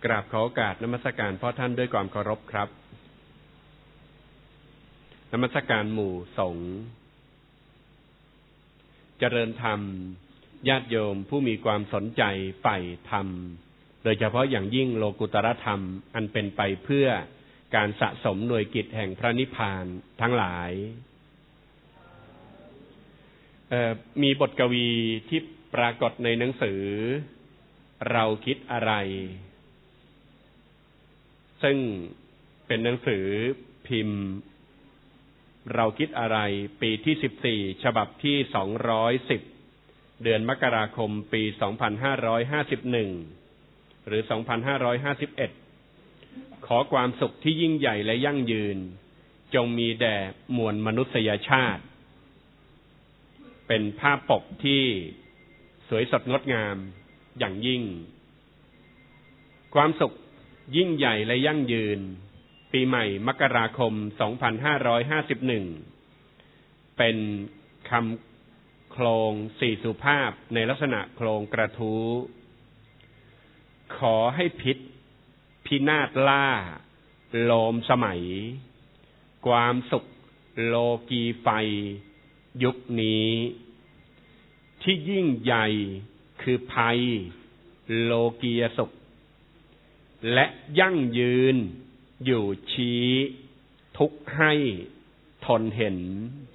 กราบขอโอกาสนมัสการพ่อท่านด้วยความเคารพครับนมัสการหมู่สงฆ์เจริญธรรมญาติโยมผู้มีความสนใจใฝ่ธรรมโดยเฉพาะอย่างยิ่งโลกุตรธรรมอันเป็นไปเพื่อการสะสมหน่วยกิจแห่งพระนิพพานทั้งหลายมีบทกวีที่ปรากฏในหนังสือเราคิดอะไรซึ่งเป็นหนังสือพิมพ์เราคิดอะไรปีที่14ฉบับที่210เดือนมกราคมปี2551หรือ2551ขอความสุขที่ยิ่งใหญ่และยั่งยืนจงมีแด่มวลมนุษยชาติเป็นภาพปกที่สวยสดงดงามอย่างยิ่งความสุขยิ่งใหญ่และยั่งยืนปีใหม่มกราคม2551เป็นคำโครงสี่สุภาพในลักษณะโครงกระทู้ขอให้พินาศล่าโลมสมัยความสุขโลกีไฟยุคนี้ที่ยิ่งใหญ่คือภัยโลกียสุขและยั่งยืนอยู่ชี้ทุกข์ให้ทนเห็น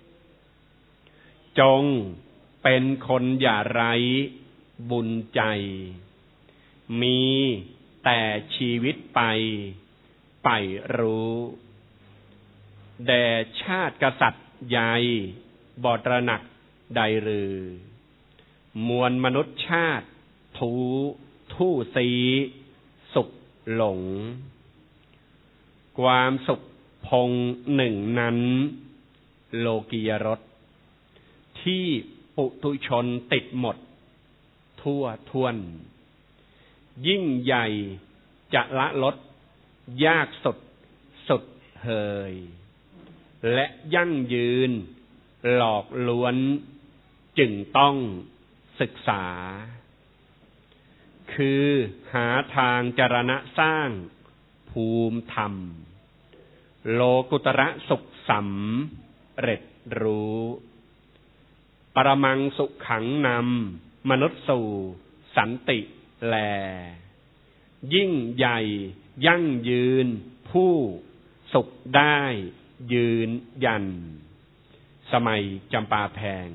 จงเป็นคนอย่าไร้บุญใจมีแต่ชีวิตไปรู้แด่ชาติกษัตริย์ใหญ่บ่ตระหนักใดหรือมวลมนุษย์ชาติทู่สีสุขหลงความสุขพงหนึ่งนั้นโลกียรสที่ปุถุชนติดหมดทั่วท้วนยิ่งใหญ่จะละลดยากสุดเฮยและยั่งยืนหลอกลวงจึงต้องศึกษาคือหาทางจรณะสร้างภูมิธรรมโลกุตระสุขสำเร็จรู้ปรมังสุขขังนำมนุษย์สู่สันติแลยิ่งใหญ่ยั่งยืนผู้สุขได้ยืนยันสมัยจำปาแพง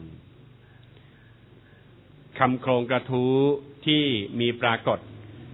คำโครงกระทู้ที่มีปรากฏ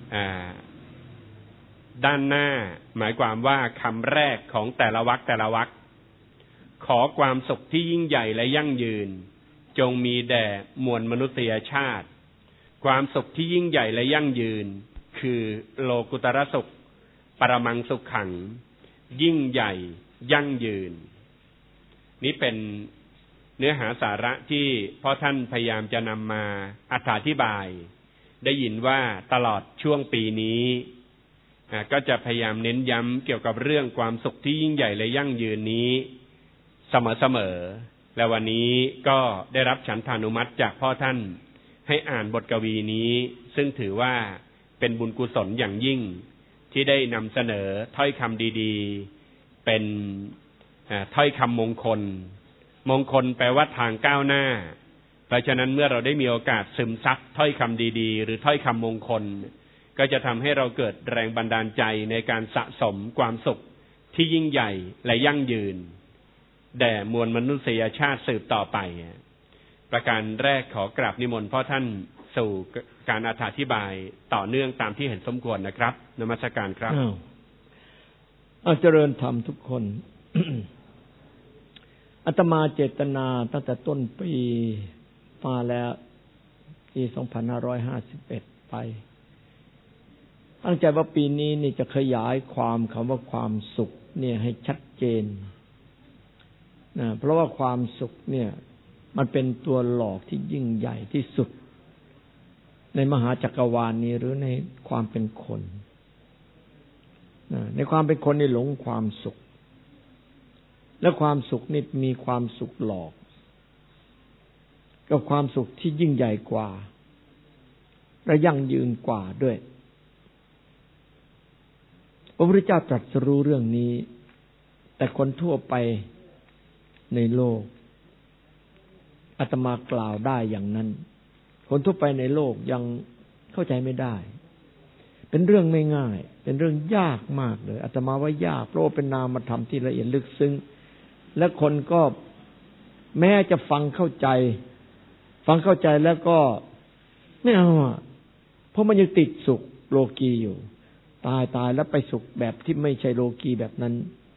ด้านหน้าหมายความว่าคำแรกของแต่ละวรรคขอความสุขที่ยิ่งใหญ่และยั่งยืนจงมีแด่มวลมนุษยชาติความสุขที่ยิ่งใหญ่และยั่งยืนคือโลกุตระสุขปรมังสุขขังยิ่งใหญ่ยั่งยืนนี้เป็นเนื้อหาสาระที่พ่อท่านพยายามจะนำมาอธิบายได้ยินว่าตลอดช่วงปีนี้ก็จะพยายามเน้นย้ำเกี่ยวกับเรื่องความสุขที่ยิ่งใหญ่และยั่งยืนนี้เสมอและวันนี้ก็ได้รับฉันทานุมัติจากพ่อท่านให้อ่านบทกวีนี้ซึ่งถือว่าเป็นบุญกุศลอย่างยิ่งที่ได้นำเสนอถ้อยคำดีๆเป็นถ้อยคำมงคลแปลว่าทางก้าวหน้าเพราะฉะนั้นเมื่อเราได้มีโอกาสซึมซับถ้อยคำดีๆหรือถ้อยคำมงคลก็จะทำให้เราเกิดแรงบันดาลใจในการสะสมความสุขที่ยิ่งใหญ่และยั่งยืนแด่มวลมนุษยชาติสืบต่อไปประการแรกขอกราบนิมนต์พ่อท่านสู่การอธิบายต่อเนื่องตามที่เห็นสมควรนะครับนมัสการครับเจริญธรรมทุกคน อาตมาเจตนาตั้งแต่ต้นปีมาแล้วปี2551ไปตั้งใจว่าปีนี้นี่จะขยายความคำว่าความสุขเนี่ยให้ชัดเจนนะเพราะว่าความสุขเนี่ยมันเป็นตัวหลอกที่ยิ่งใหญ่ที่สุดในมหาจักรวาลนี้หรือในความเป็นคนนะในความเป็นคนนี่หลงความสุขและความสุขนี่มีความสุขหลอกกับความสุขที่ยิ่งใหญ่กว่าและยั่งยืนกว่าด้วยพระพุทธเจ้าตรัสรู้เรื่องนี้แต่คนทั่วไปในโลกอาตมากล่าวได้อย่างนั้นคนทั่วไปในโลกยังเข้าใจไม่ได้เป็นเรื่องไม่ง่ายเป็นเรื่องยากมากเลยอาตมาว่ายากเพราะเป็นนามธรรมที่ละเอียดลึกซึ้งและคนก็แม้จะฟังเข้าใจแล้วก็ไม่เอาเพราะมันยังติดสุขโลกีอยู่ตายแล้วไปสุขแบบที่ไม่ใช่โลกีแบบนั้น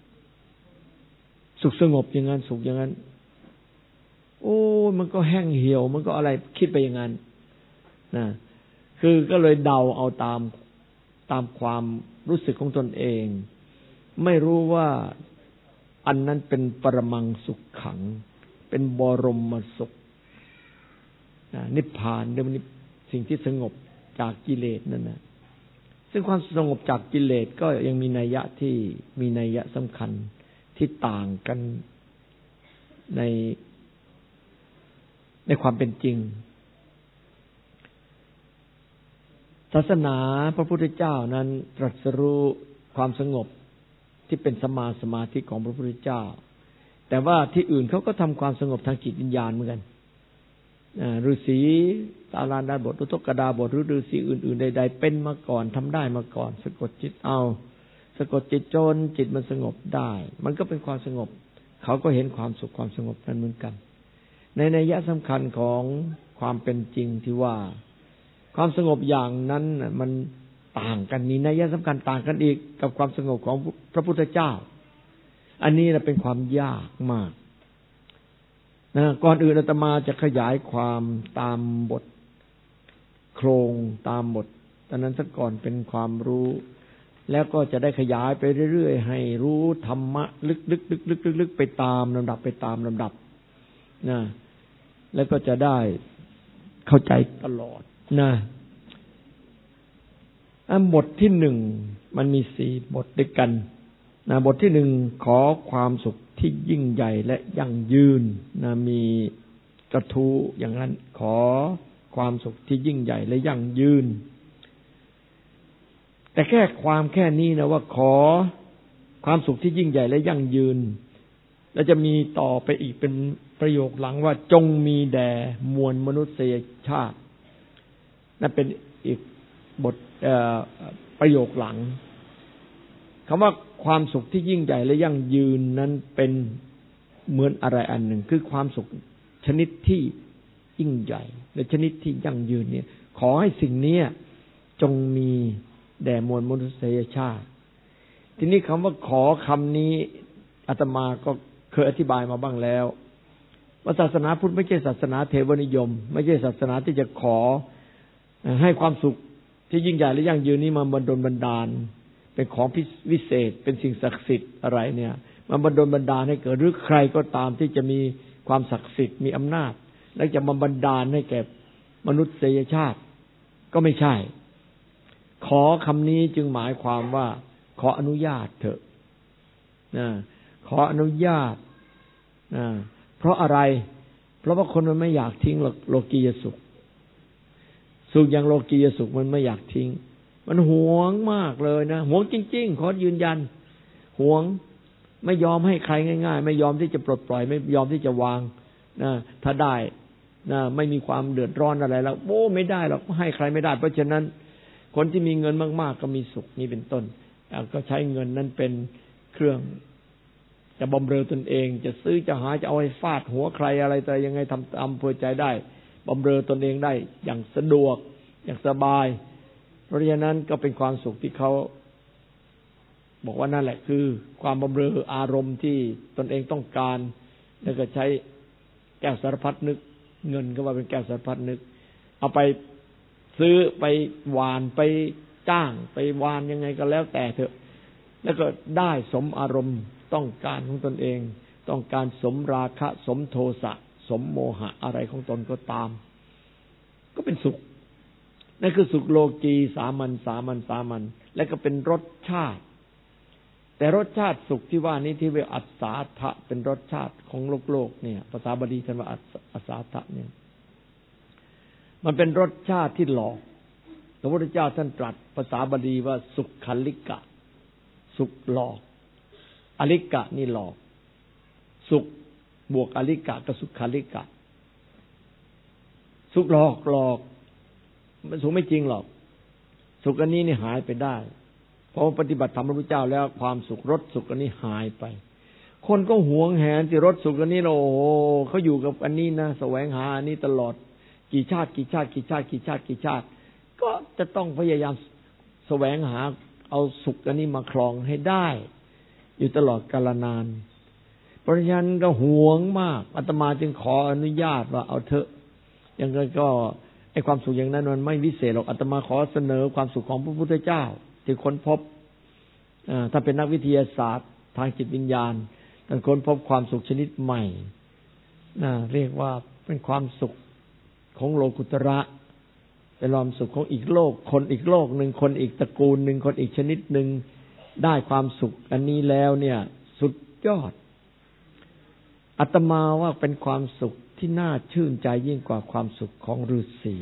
สุขสงบอย่างนั้นสุขอย่างนั้นโอ้มันก็แห้งเหี่ยวมันก็อะไรคิดไปอย่างนั้นนะคือก็เลยเดาเอาตามความรู้สึกของตนเองไม่รู้ว่าอันนั้นเป็นปรมังสุขขังเป็นบรมสุขนิพพานหรือสิ่งที่สงบจากกิเลสนั่นนะซึ่งความสงบจากกิเลสก็ยังมีนัยยะที่มีนัยยะสำคัญที่ต่างกันในความเป็นจริงศาสนาพระพุทธเจ้านั้นตรัสรู้ความสงบที่เป็นสัมมาสมาธิของพระพุทธเจ้าแต่ว่าที่อื่นเขาก็ทำความสงบทางจิตวิญญาณเหมือนกันฤาษีตาลานดาบทอุทกดาบทหรือฤาษีอื่นๆใดๆเป็นมาก่อนทำได้มาก่อนสะกดจิตสะกดจิตจนจิตมันสงบได้มันก็เป็นความสงบเขาก็เห็นความสุขความสงบนั้นเหมือนกันในนัยยะสำคัญของความเป็นจริงที่ว่าความสงบอย่างนั้นมันต่างกันมีนัยยะสำคัญต่างกันอีกกับความสงบของพระพุทธเจ้าอันนี้เป็นความยากมากก่อนอื่นอาตมาจะขยายความตามบทโครงตามบทตอนนั้นซะก่อนเป็นความรู้แล้วก็จะได้ขยายไปเรื่อยๆให้รู้ธรรมะลึกๆๆๆๆไปตามลำดับนะแล้วก็จะได้เข้าใจตลอดนะบทที่หนึ่งมันมี4บทด้วยกันนะบทที่หนึ่งขอความสุขที่ยิ่งใหญ่และยั่งยืนนะมีกระทู้อย่างนั้นขอความสุขที่ยิ่งใหญ่และยั่งยืนแต่แค่ความแค่นี้นะว่าขอความสุขที่ยิ่งใหญ่และยั่งยืนแล้วจะมีต่อไปอีกเป็นประโยคหลังว่าจงมีแด่มวลมนุษยชาตินั่นเป็นอีกบทประโยคหลังคำว่าความสุขที่ยิ่งใหญ่และยั่งยืนนั้นเป็นเหมือนอะไรอันหนึ่งคือความสุขชนิดที่ยิ่งใหญ่และชนิดที่ยั่งยืนเนี่ยขอให้สิ่งนี้จงมีแด่มวลมนุษยชาติทีนี้คำว่าขอคำนี้อาตมาก็เคยอธิบายมาบ้างแล้วว่าศาสนาพุทธไม่ใช่ศาสนาเทวนิยมไม่ใช่ศาสนาที่จะขอให้ความสุขที่ยิ่งใหญ่และยั่งยืนนี้มาบันดาลเป็นของวิเศษเป็นสิ่งศักดิ์สิทธิ์อะไรเนี่ยมันบันดาลให้เกิดหรือใครก็ตามที่จะมีความศักดิ์สิทธิ์มีอำนาจและจะมาบันดาลให้แก่มนุษยชาติก็ไม่ใช่ขอคำนี้จึงหมายความว่าขออนุญาตเถอะขออนุญาตเพราะอะไรเพราะว่าคนมันไม่อยากทิ้งโลกียสุขอย่างโลกียสุขมันไม่อยากทิ้งมันหวงมากเลยนะหวงจริงๆขอยืนยันหวงไม่ยอมให้ใครง่ายๆไม่ยอมที่จะปลดปล่อยไม่ยอมที่จะวางถ้าได้ไม่มีความเดือดร้อนอะไรแล้วไม่ได้หรอกให้ใครไม่ได้เพราะฉะนั้นคนที่มีเงินมากๆก็มีสุขนี้เป็นต้นก็ใช้เงินนั้นเป็นเครื่องจะบำเรอตนเองจะซื้อจะหาจะเอาให้ฟาดหัวใครอะไรแต่ยังไงทำตามพอใจได้บำเรอตนเองได้อย่างสะดวกอย่างสบายเพราะฉะนั้นก็เป็นความสุขที่เขาบอกว่านั่นแหละคือความบำเรออารมณ์ที่ตนเองต้องการแล้วก็ใช้แก้วสารพัดนึกเงินก็ว่าเป็นแก้วสารพัดนึกเอาไปซื้อไปหวานไปจ้างไปวานยังไงก็แล้วแต่เถอะแล้วก็ได้สมอารมณ์ต้องการของตนเองต้องการสมราคะสมโทสะสมโมหะอะไรของตนก็ตามก็เป็นสุขนั่นคือสุขโลกีสามัญและก็เป็นรสชาติแต่รสชาติสุขที่ว่านี้ที่เรียกอัสสาทะเป็นรสชาติของโลกเนี่ยภาษาบาลีท่านว่าอัสสาทะเนี่ยมันเป็นรสชาติที่หลอกพระพุทธเจ้าท่านตรัสภาษาบาลีว่าสุขขัลลิกะสุขหลอกอลิกะนี่หลอกสุขบวกอลิกะกับสุขาลิกะสุขหลอกมันสุขไม่จริงหรอกสุขอันนี้นี่หายไปได้เพราะปฏิบัติธรรมพระพุทธเจ้าแล้วความสุขรสสุขอันนี้หายไปคนก็หวงแหนที่รสสุขอันนี้โอ้โหเขาอยู่กับอันนี้นะแสวงหาอันนี้ตลอดกี่ชาติก็จะต้องพยายามแสวงหาเอาสุขอันนี้มาครองให้ได้อยู่ตลอดกาลนานเพราะฉะนั้นก็หวงมากอาตมาจึงขออนุญาตว่าเอาเถอะอย่างไรก็ไอ้ความสุขอย่างนั้นมันไม่วิเศษหรอกอาตมาขอเสนอความสุขของพระพุทธเจ้าที่ค้นพบถ้าเป็นนักวิทยาศาสตร์ทางจิตวิญญาณท่านค้นพบความสุขชนิดใหม่เรียกว่าเป็นความสุขของโลกุตระเป็นความสุขของอีกโลกคนอีกโลกหนึ่งคนอีกตระกูลหนึ่งคนอีกชนิดหนึ่งได้ความสุขอันนี้แล้วเนี่ยสุดยอดอาตมาว่าเป็นความสุขที่น่าชื่นใจยิ่งกว่าความสุขของฤาษี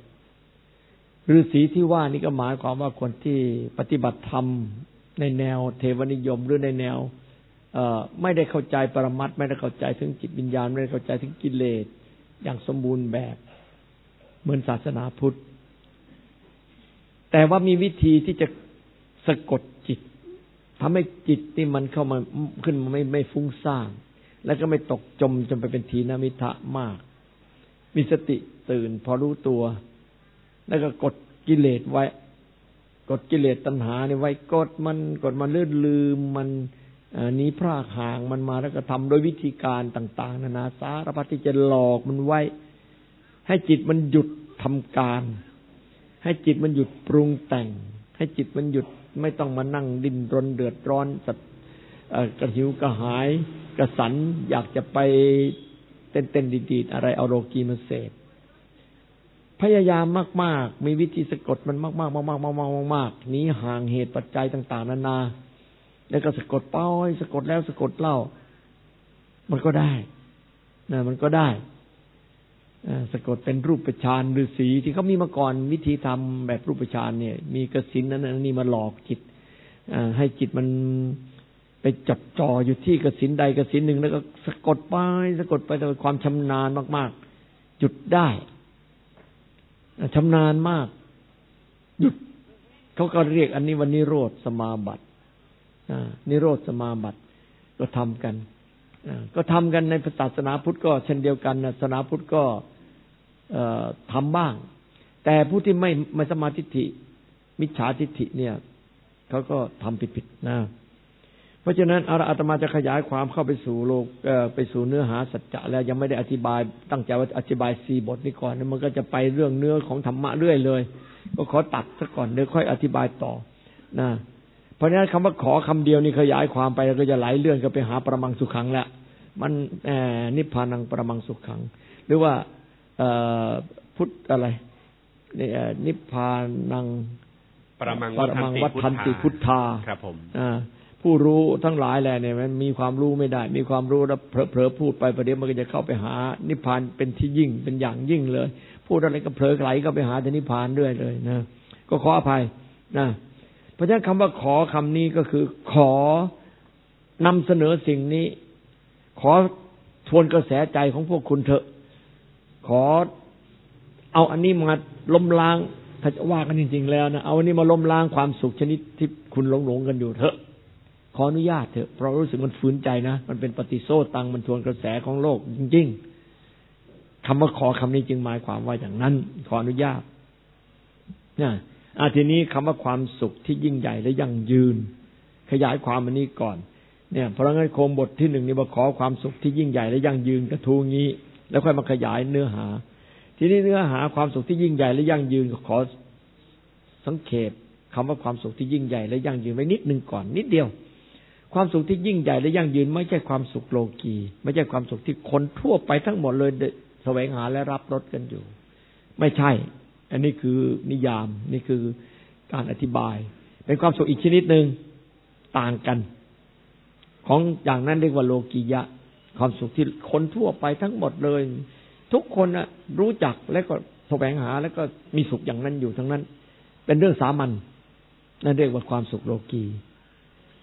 ที่ว่านี่ก็หมายความว่าคนที่ปฏิบัติธรรมในแนวเทวนิยมหรือในแนวไม่ได้เข้าใจปรมัตถ์ไม่ได้เข้าใจถึงจิตวิญญาณไม่ได้เข้าใจถึงกิเลสอย่างสมบูรณ์แบบเหมือนศาสนาพุทธแต่ว่ามีวิธีที่จะสะกดจิตทำให้จิตนี่มันเข้ามาขึ้นไม่ฟุ้งซ่านแล้วก็ไม่ตกจมจนไปเป็นทีนมิทะมากมีสติตื่นพอรู้ตัวแล้วก็กดกิเลสไว้กดกิเลสตัณหานี่ไว้กดมันลืมมันหนีพรากห่างมันมาแล้วก็ทำโดยวิธีการต่างๆนานาสารพัดที่จะหลอกมันไว้ให้จิตมันหยุดทำการให้จิตมันหยุดปรุงแต่งให้จิตมันหยุดไม่ต้องมานั่งดิ้นรนเดือดร้อนกระหิวกระหายกระสันอยากจะไปเต้นดีๆอะไรเอาโลกีมาเสพพยายามมากๆมีวิธีสะกดมันมากๆหนีห่างเหตุปัจจัยต่างๆนานาแล้วก็สะกดเป้าสะกดแล้วสะกดเล่ามันก็ได้มันก็ได้สะกดเป็นรูปฌานฤาษีที่เขามีมาก่อนวิธีทำแบบรูปฌานเนี่ยมีกสิณนั้นนี่มาหลอกจิตให้จิตมันไปจับจ่ออยู่ที่กสิณใดกสิณหนึ่งแล้วก็สะกดไปโดยความชำนาญมากๆหยุดได้ชำนาญมากหยุดเขาก็เรียกอันนี้ว่านิโรธสมาบัตินิโรธสมาบัติก็ทำกันในศาสนาพุทธก็เช่นเดียวกันศาสนาพุทธก็ทำบ้างแต่ผู้ที่ไม่สมาธิทิฏฐิมิจฉาทิฏฐิเนี่ยเขาก็ทำผิดๆนะเพราะฉะนั้นอาตมาจะขยายความเข้าไปสู่โลกไปสู่เนื้อหาสัจจะแล้วยังไม่ได้อธิบายตั้งใจว่าอธิบาย4บทนี้ก่อนมันก็จะไปเรื่องเนื้อของธรรมะเรื่อยเลยก็ขอตัดซะก่อนเดี๋ยวค่อยอธิบายต่อนะเพราะฉะนั้นคำว่าขอคำเดียวนี่ขยายความไปแล้วก็จะไหลเลื่อนก็ไปหาปรมังสุขังแล้วมันนิพพานังปรมังสุขังหรือว่าพุทธอะไรนิพพานังปรมังวัฏฏันติพุทธาครับผมผู้รู้ทั้งหลายแหละเนี่ยมันมีความรู้ไม่ได้มีความรู้แล้วเผลอพูดไปประเดี๋ยวมันก็จะเข้าไปหานิพพานเป็นที่ยิ่งเป็นอย่างยิ่งเลยพูดอะไรก็เผลอไหลก็ไปหาแต่นิพพานด้วยเลยนะก็ขออภัยนะเพราะฉะนั้นคำว่าขอคำนี้ก็คือขอนำเสนอสิ่งนี้ขอทวนกระแสใจของพวกคุณเถอะขอเอาอันนี้มาล้มล้างถ้าจะว่ากันจริงๆแล้วนะเอาอันนี้มาล้มล้างความสุขชนิดที่คุณหลงกันอยู่เถอะขออนุญาตเถอะเพราะรู้สึกมันฝืนใจนะมันเป็นปฏิโซตังมันทวนกระแสของโลกจริงๆคำว่าขอคำนี้จึงหมายความว่าอย่างนั้นขออนุญาตนะทีนี้คำว่าความสุขที่ยิ่งใหญ่และยั่งยืนขยายความอันนี้ก่อนเนี่ยเพราะงั้นโคมบทที่1นี่ว่าขอความสุขที่ยิ่งใหญ่และยั่งยืนกระทู้งี้แล้วค่อยมาขยายเนื้อหาทีนี้เนื้อหาความสุขที่ยิ่งใหญ่และยั่งยืนขอสังเขปคำว่าความสุขที่ยิ่งใหญ่และยั่งยืนไว้นิดนึงก่อนนิดเดียวความสุขที่ยิ่งใหญ่และยั่งยืนไม่ใช่ความสุขโลกีไม่ใช่ความสุขที่คนทั่วไปทั้งหมดเลยแสวงหาและรับรสกันอยู่ไม่ใช่อันนี้คือนิยามนี่คือการอธิบายเป็นความสุขอีกชนิดหนึ่งต่างกันของอย่างนั้นเรียกว่าโลกียะความสุขที่คนทั่วไปทั้งหมดเลยทุกคนน่ะรู้จักและก็แสวงหาแล้วก็มีสุขอย่างนั้นอยู่ทั้งนั้นเป็นเรื่องสามัญนั่นเรียกว่าความสุขโลกี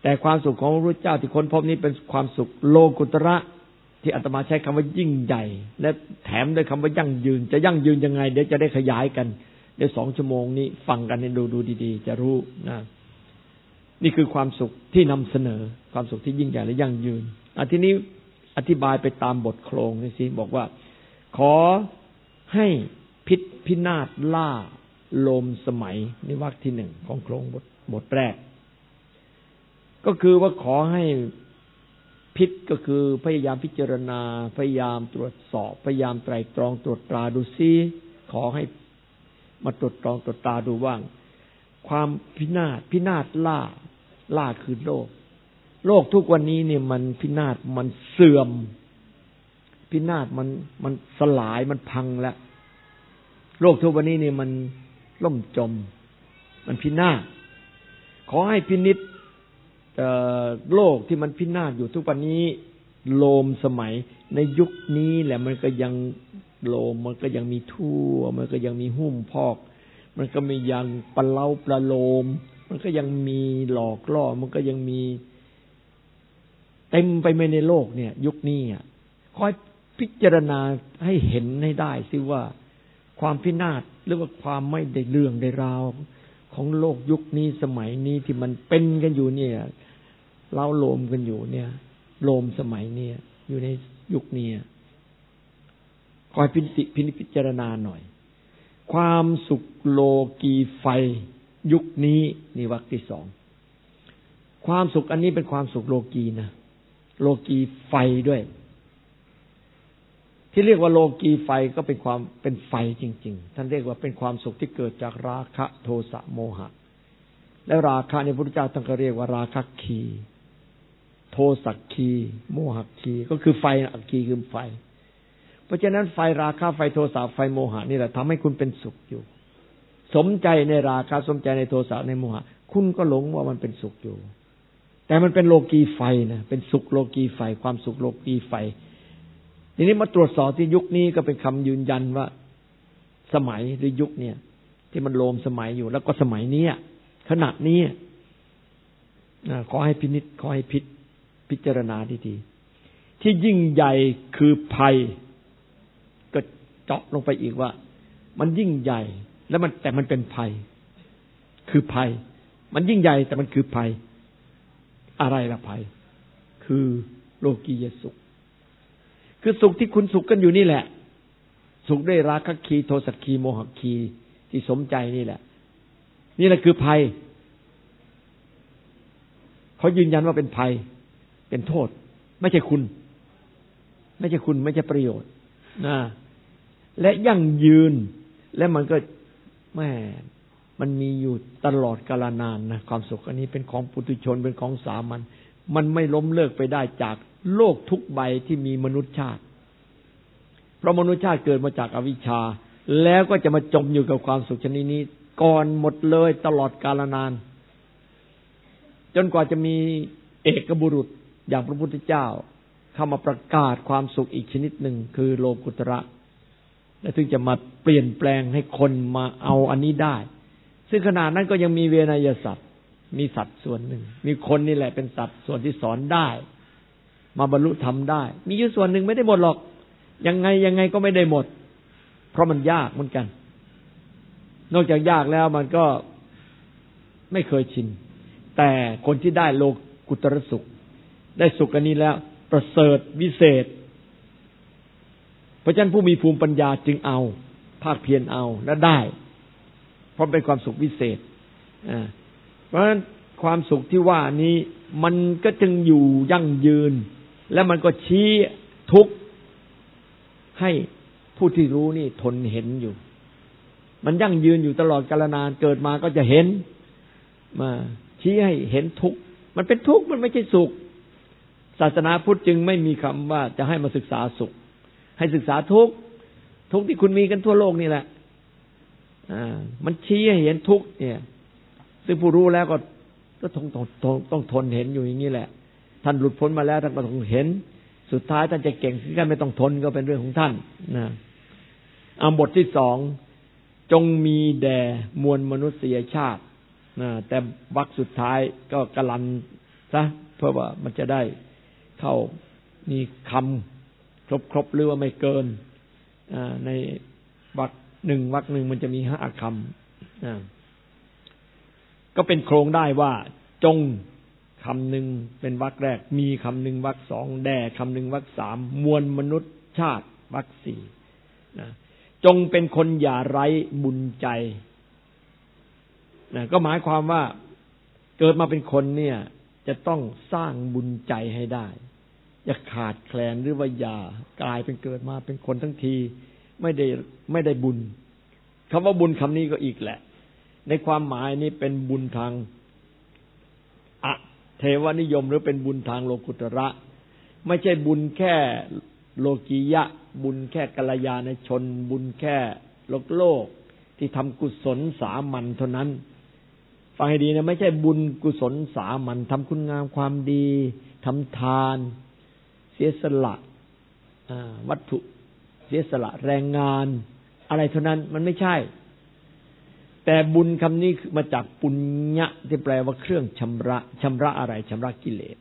แต่ความสุขของพระพุทธเจ้าที่ค้นพบนี้เป็นความสุขโลกุตระที่อาตมาใช้คำว่ายิ่งใหญ่และแถมด้วยคำว่ายั่งยืนจะยั่งยืนยังไงเดี๋ยวจะได้ขยายกันเดี๋ยว2 ชั่วโมงนี้ฟังกันให้ดูดีๆจะรู้นะนี่คือความสุขที่นำเสนอความสุขที่ยิ่งใหญ่และยั่งยืนทีนี้อธิบายไปตามบทโครงนี่สิบอกว่าขอให้พินาศล่าโลมสมัยนี่วรรคที่1ของโครงบทแรกก็คือว่าขอให้พิษก็คือพยายามพิจารณาพยายามตรวจสอบพยายามไตร่ตรองตรวจตราดูซิขอให้มาตรวจตรองตรวจตราดูว่างความพินาศล่าคือโลกทุกวันนี้เนี่ยมันพินาศมันเสื่อมพินาศมันสลายมันพังแล้วโลกทุกวันนี้เนี่ยมันล่มจมมันพินาศขอให้พินิจโลกที่มันพินาศอยู่ทุกวันนี้โลมสมัยในยุคนี้แหละมันก็ยังโลมมันก็ยังมีทั่วมันก็ยังมีหุ้มพอกมันก็มียังปะเล้าประโลมมันก็ยังมีหลอกล่อมันก็ยังมีเต็มไปในโลกเนี่ยยุคนี้คอยพิจารณาให้เห็นให้ได้สิว่าความพินาศหรือว่าความไม่ได้เรื่องได้ราวของโลกยุคนี้สมัยนี้ที่มันเป็นกันอยู่เนี่ยเล้าโลมกันอยู่เนี่ยโลมสมัยเนี่ยอยู่ในยุคนี้คอยพิจารณาหน่อยความสุขโลกีไฟยุคนี้นี่วรรคที่2ความสุขอันนี้เป็นความสุขโลกีนะโลกีไฟด้วยที่เรียกว่าโลกีไฟก็เป็นไฟจริงๆท่านเรียกว่าเป็นความสุขที่เกิดจากราคะโทสะโมหะและราคะในพระพุทธเจ้าท่านก็เรียกว่าราคะคีโทสะคีโมหะคีก็คือไฟอัคคีคือไฟเพราะฉะนั้นไฟราคะไฟโทสะไฟโมหะนี่แหละทำให้คุณเป็นสุขอยู่สมใจในราคะสมใจในโทสะในโมหะคุณก็หลงว่ามันเป็นสุขอยู่แต่มันเป็นโลกีไฟนะเป็นสุขโลกีไฟความสุขโลกีไฟทีนี้มาตรวจสอบที่ยุคนี้ก็เป็นคำยืนยันว่าสมัยหรือยุคเนี่ยที่มันโลมสมัยอยู่แล้วก็สมัยนี้ขณะนี้ขอให้พินิจขอให้พิจารณาดีๆที่ยิ่งใหญ่คือภัยก็เจาะลงไปอีกว่ามันยิ่งใหญ่แล้วแต่มันเป็นภัยคือภัยมันยิ่งใหญ่แต่มันคือภัยอะไรล่ะภัยคือโลกียสุขคือสุขที่คุณสุขกันอยู่นี่แหละสุขด้วยราคะคีโทสะคีโมหะคีที่สมใจนี่แหละนี่แหละคือภัยเขายืนยันว่าเป็นภัยเป็นโทษไม่ใช่คุณไม่ใช่ประโยชน์นะและยั่งยืนและมันก็มันมีอยู่ตลอดกาลนานนะความสุขอันนี้เป็นของปุถุชนเป็นของสามัญมันไม่ล้มเลิกไปได้จากโลกทุกใบที่มีมนุษยชาติเพราะมนุษยชาติเกิดมาจากอวิชชาแล้วก็จะมาจมอยู่กับความสุขชนิดนี้ก่อนหมดเลยตลอดกาลนานจนกว่าจะมีเอกบุรุษอย่างพระพุทธเจ้าเข้ามาประกาศความสุขอีกชนิดหนึ่งคือโลกุตระและถึงจะมาเปลี่ยนแปลงให้คนมาเอาอันนี้ได้ซึ่งขณะนั้นก็ยังมีเวนยสัตว์มีสัตว์ส่วนหนึ่งมีคนนี่แหละเป็นสัตว์ส่วนที่สอนได้มาบรรลุธรรมได้มีอยู่ส่วนหนึ่งไม่ได้หมดหรอกยังไงก็ไม่ได้หมดเพราะมันยากเหมือนกันนอกจากยากแล้วมันก็ไม่เคยชินแต่คนที่ได้โลกุตระสุขได้สุขอันนี้แล้วประเสริฐวิเศษเพราะฉะนั้นผู้มีภูมิปัญญาจึงเอาภาคเพียรเอาและได้เพราะเป็นความสุขวิเศษเพราะฉะนั้นความสุขที่ว่านี้มันก็จึงอยู่ยั่งยืนและมันก็ชี้ทุกข์ให้ผู้ที่รู้นี่ทนเห็นอยู่มันยั่งยืนอยู่ตลอดกาลนานเกิดมาก็จะเห็นมาชี้ให้เห็นทุกข์มันเป็นทุกข์มันไม่ใช่สุขศาสนาพุทธจึงไม่มีคำว่าจะให้มาศึกษาสุขให้ศึกษาทุกข์ที่คุณมีกันทั่วโลกนี่แหละมันชี้ให้เห็นทุกข์เนี่ยซึ่งผู้รู้แล้วก็ต้องทนเห็นอยู่อย่างนี้แหละท่านหลุดพ้นมาแล้วท่านก็ต้องเห็นสุดท้ายท่านจะเก่งขึ้นกันไม่ต้องทนก็เป็นเรื่องของท่านนะบทที่2จงมีแด่มวลมนุษยชาติแต่วรรคสุดท้ายก็กลันซะเพื่อว่ามันจะได้เข้ามีคำครบหรือว่าไม่เกินในวรรคหนึ่งมันจะมี5 คำก็เป็นโครงได้ว่าจงคำหนึ่งเป็นวรรคแรกมีคำหนึ่งวรรคสองแด่คำหนึ่งวรรคสามมวลมนุษย์ชาติวรรคสี่จงเป็นคนอย่าไร้บุญใจก็หมายความว่าเกิดมาเป็นคนเนี่ยจะต้องสร้างบุญใจให้ได้อย่าขาดแคลนหรือว่าอย่ากลายเป็นเกิดมาเป็นคนทั้งทีไม่ได้บุญคำว่าบุญคำนี้ก็อีกแหละในความหมายนี้เป็นบุญทางเทวนิยมหรือเป็นบุญทางโลกุตระไม่ใช่บุญแค่โลกียะบุญแค่กัลยาณชนบุญแค่โลกที่ทำกุศลสามัญเท่านั้นฟังให้ดีนะไม่ใช่บุญกุศลสามัญทำคุณงามความดีทำทานเสียสละวัตถุเสียสละแรงงานอะไรเท่านั้นมันไม่ใช่แต่บุญคำนี้มาจากปุญญะที่แปลว่าเครื่องชำระอะไรชำระกิเลส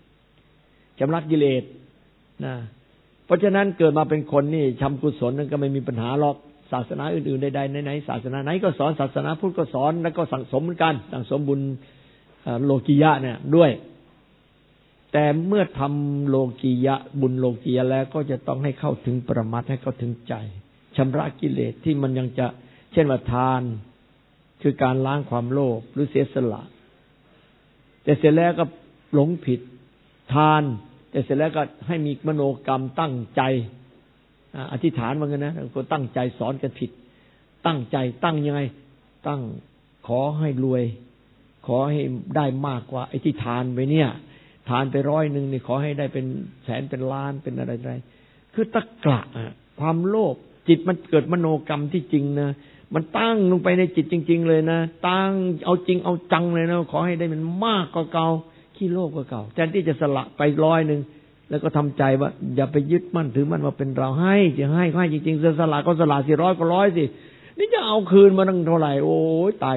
นะเพราะฉะนั้นเกิดมาเป็นคนนี่ทำกุศลนั้นก็ไม่มีปัญหาหรอกศาสนาอื่นๆใดๆไหนๆศาสนาไหนก็สอนศาสนาพุทธก็สอนแล้วก็สั่งสมเหมือนกันสั่งสมบุญโลกียะเนี่ยด้วยแต่เมื่อทำโลกียะบุญโลกียะแล้วก็จะต้องให้เข้าถึงปรมัตถ์ให้เข้าถึงใจชำระกิเลสที่มันยังจะเช่นว่าทานคือการล้างความโลภหรือเสียสละแต่เสร็จแล้วก็หลงผิดทานแต่เสร็จแล้วก็ให้มีมโนกรรมตั้งใจอธิษฐานว่างั้นนะคนตั้งใจสอนกันผิดตั้งใจตั้งยังไงตั้งขอให้รวยขอให้ได้มากกว่าไอ้ที่ทานไปเนี่ยทานไป100นี่ขอให้ได้เป็นแสนเป็นล้านเป็นอะไรๆคือตะกละความโลภจิตมันเกิดมโนกรรมที่จริงนะมันตั้งลงไปในจิตจริงๆเลยนะตั้งเอาจริงเอาจังเลยนะขอให้ได้มันมากกว่าเก่าขี้โลภกว่าเก่าแทนที่จะสละไป100แล้วก็ทำใจว่าอย่าไปยึดมั่นถือมั่นว่าเป็นเราให้จะให้จริงๆจะสละก็สละสิ100ก็100สินี่จะเอาคืนมาตั้งเท่าไหร่โอ้ยตาย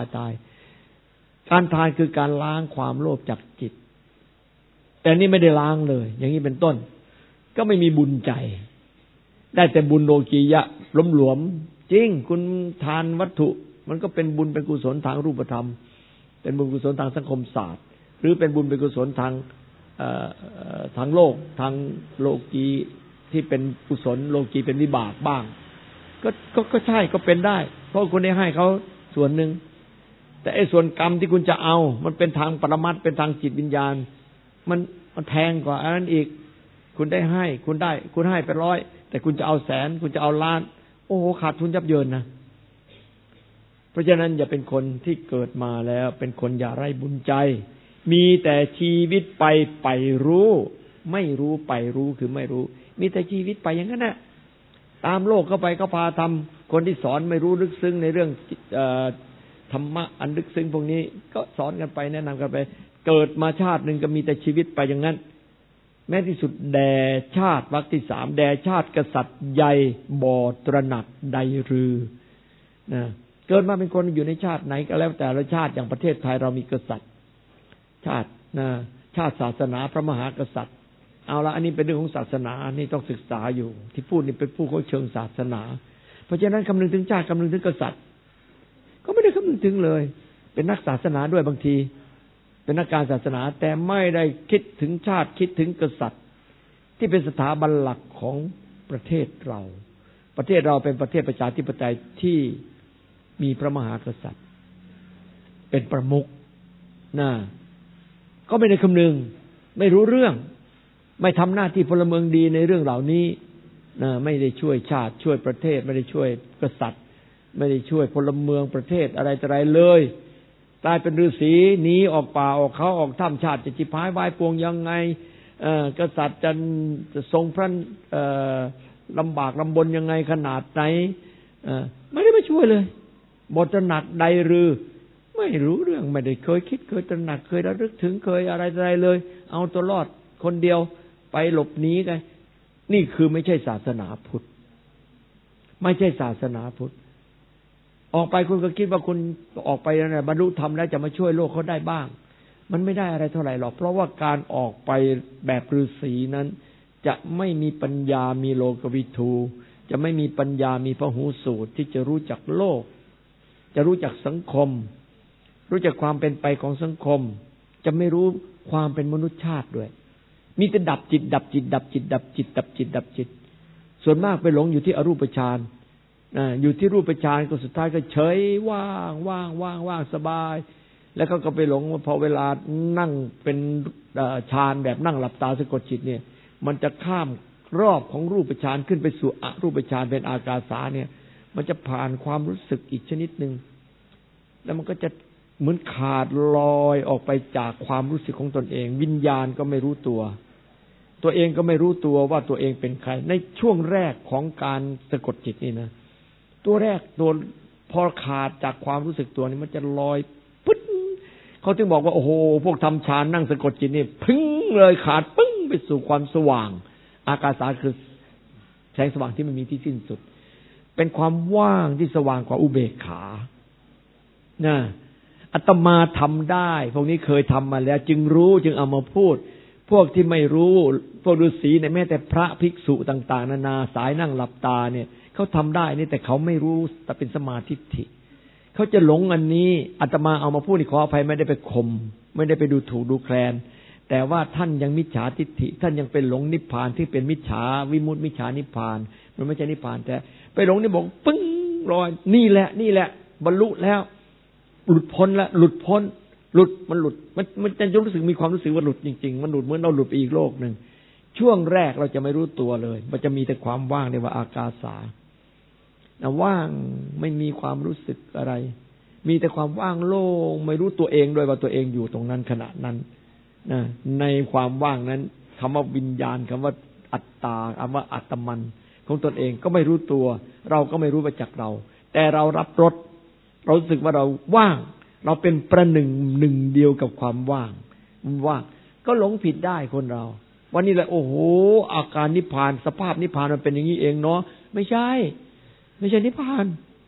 การทานคือการล้างความโลภจากจิตแต่นี่ไม่ได้ล้างเลยอย่างนี้เป็นต้นก็ไม่มีบุญใจได้แต่บุญโลกียะหลวมๆจริงคุณทานวัตถุมันก็เป็นบุญเป็นกุศลทางรูปธรรมเป็นบุญกุศลทางสังคมศาสตร์หรือเป็นบุญเป็นกุศลทางโลกทางโลกีที่เป็นกุศลโลกีเป็นวิบากบ้างก็ใช่ก็เป็นได้เพราะคุณได้ให้เขาส่วนหนึ่งแต่ไอ้ส่วนกรรมที่คุณจะเอามันเป็นทางปรมัตถ์เป็นทางจิตวิญญาณมันแพงกว่าอันนั้นอีกคุณให้ไป100แต่คุณจะเอาแสนคุณจะเอาล้านโอ้โหขาดทุนยับเยินนะเพราะฉะนั้นอย่าเป็นคนที่เกิดมาแล้วเป็นคนอย่าไร้บุญใจมีแต่ชีวิตไปรู้ไม่รู้ไปรู้คือไม่รู้มีแต่ชีวิตไปอย่างนั้นนะตามโลกเข้าไปก็พาทำคนที่สอนไม่รู้ลึกซึ้งในเรื่องธรรมะอันลึกซึ้งพวกนี้ก็สอนกันไปแนะนำกันไปเกิดมาชาติหนึ่งก็มีแต่ชีวิตไปอย่างนั้นแม้ที่สุดแด่ชาติวรรคที่3แด่ชาติกษัตริย์ใหญ่บ่ตระหนักใดรือนะเกิดมาเป็นคนอยู่ในชาติไหนก็แล้วแต่ละชาติอย่างประเทศไทยเรามีกษัตริย์ชาติศาสนาพระมหากษัตริย์เอาละอันนี้เป็นเรื่องของศาสนานี่ต้องศึกษาอยู่ที่พูดนี่เป็นผู้เขาเชิงศาสนาเพราะฉะนั้นคำนึงถึงชาติคำนึงถึงกษัตริย์ก็ไม่ได้คำนึงถึงเลยเป็นนักศาสนาด้วยบางทีเป็นนักการศาสนาแต่ไม่ได้คิดถึงชาติคิดถึงกษัตริย์ที่เป็นสถาบันหลักของประเทศเราเป็นประเทศประชาธิปไตยที่มีพระมหากษัตริย์เป็นประมุขก็ไม่ได้คำนึงไม่รู้เรื่องไม่ทำหน้าที่พลเมืองดีในเรื่องเหล่านี้ไม่ได้ช่วยชาติช่วยประเทศไม่ได้ช่วยกษัตริย์ไม่ได้ช่วยพลเมืองประเทศอะไรต่ออะไรเลยกลายเป็นฤาษีหนีออกป่าออกเขาออกถ้ำชาติจะจิพายวายปวงยังไงกษัตริย์จะทรงพระลำบากลำบนยังไงขนาดไหนไม่ได้มาช่วยเลยบทหนักใดรือไม่รู้เรื่องไม่ได้เคยคิดเคยตระหนักเคยระลึกถึงเคยอะไรเลยเอาตัวรอดคนเดียวไปหลบหนีกันนี่คือไม่ใช่ศาสนาพุทธไม่ใช่ศาสนาพุทธออกไปคุณก็คิดว่าคุณออกไปบรรลุธรรมแล้วจะมาช่วยโลกเขาได้บ้างมันไม่ได้อะไรเท่าไหร่หรอกเพราะว่าการออกไปแบบฤาษีนั้นจะไม่มีปัญญามีโลกวิทูจะไม่มีปัญญามีพหูสูตรที่จะรู้จักโลกจะรู้จักสังคมรู้จักความเป็นไปของสังคมจะไม่รู้ความเป็นมนุษยชาติด้วยมีแต่ดับจิตดับจิตดับจิตดับจิตดับจิตดับจิตส่วนมากไปหลงอยู่ที่อรูปฌานอยู่ที่รูปฌานก็สุดท้ายก็เฉยว่างสบายแล้วก็ไปหลงว่าพอเวลานั่งเป็นฌานแบบนั่งหลับตาสะกดจิตเนี่ยมันจะข้ามรอบของรูปฌานขึ้นไปสู่อรูปฌานเป็นอากาสาเนี่ยมันจะผ่านความรู้สึกอีกชนิดนึงแล้วมันก็จะเหมือนขาดลอยออกไปจากความรู้สึกของตนเองวิญญาณก็ไม่รู้ตัวเองก็ไม่รู้ตัวว่าตัวเองเป็นใครในช่วงแรกของการสะกดจิตนี่นะตัวแรกตัวพอขาดจากความรู้สึกตัวนี้มันจะลอยปึ๊ดเขาถึงบอกว่าโอ้โหพวกทำฌานนั่งสะกดจิตนี่พึ่งเลยขาดปึ้งไปสู่ความสว่างอากาสาคือแสงสว่างที่ไม่มีที่สิ้นสุดเป็นความว่างที่สว่างกว่าอุเบกขานะอาตมาทำได้พวกนี้เคยทำมาแล้วจึงรู้จึงเอามาพูดพวกที่ไม่รู้พวกฤาษีเนี่ยแม้แต่พระภิกษุต่างๆนานาสายนั่งหลับตาเนี่ยเขาทำได้นี่แต่เขาไม่รู้แต่เป็นสมาธิทิเขาจะหลงอันนี้อาตมาเอามาพูดนี่ขออภัยไม่ได้ไปข่มไม่ได้ไปดูถูกดูแคลนแต่ว่าท่านยังมิจฉาทิฏฐิท่านยังเป็นหลงนิพพานที่เป็นมิจฉาวิมุตติมิจฉานิพพานมันไม่ใช่นิพพานแต่ไปหลงนี่บอกปึ้งลอยนี่แหละบรรลุแล้วหลุดพ้นแล้วหลุดพ้นหลุดมันจะรู้สึกมีความรู้สึกว่าหลุดจริงๆมันหลุดเหมือนเราหลุดไปอีกโลกนึงช่วงแรกเราจะไม่รู้ตัวเลยมันจะมีแต่ความว่างเรียกว่าอากาสาว่างไม่มีความรู้สึกอะไรมีแต่ความว่างโล่งไม่รู้ตัวเองด้วยว่าตัวเองอยู่ตรงนั้นขณะนั้นนะในความว่างนั้นคำว่าวิญญาณคำว่าอัตตาคำว่าอัตมันของตนเองก็ไม่รู้ตัวเราก็ไม่รู้ไปจากเราแต่เรารับรสเรารู้สึกว่าเราว่างเราเป็นประหนึ่งหนึ่งเดียวกับความว่างก็หลงผิดได้คนเราวันนี้แหละโอ้โหอาการนิพพานสภาพนิพพานมันเป็นอย่างนี้เองเนาะไม่ใช่นิพพาน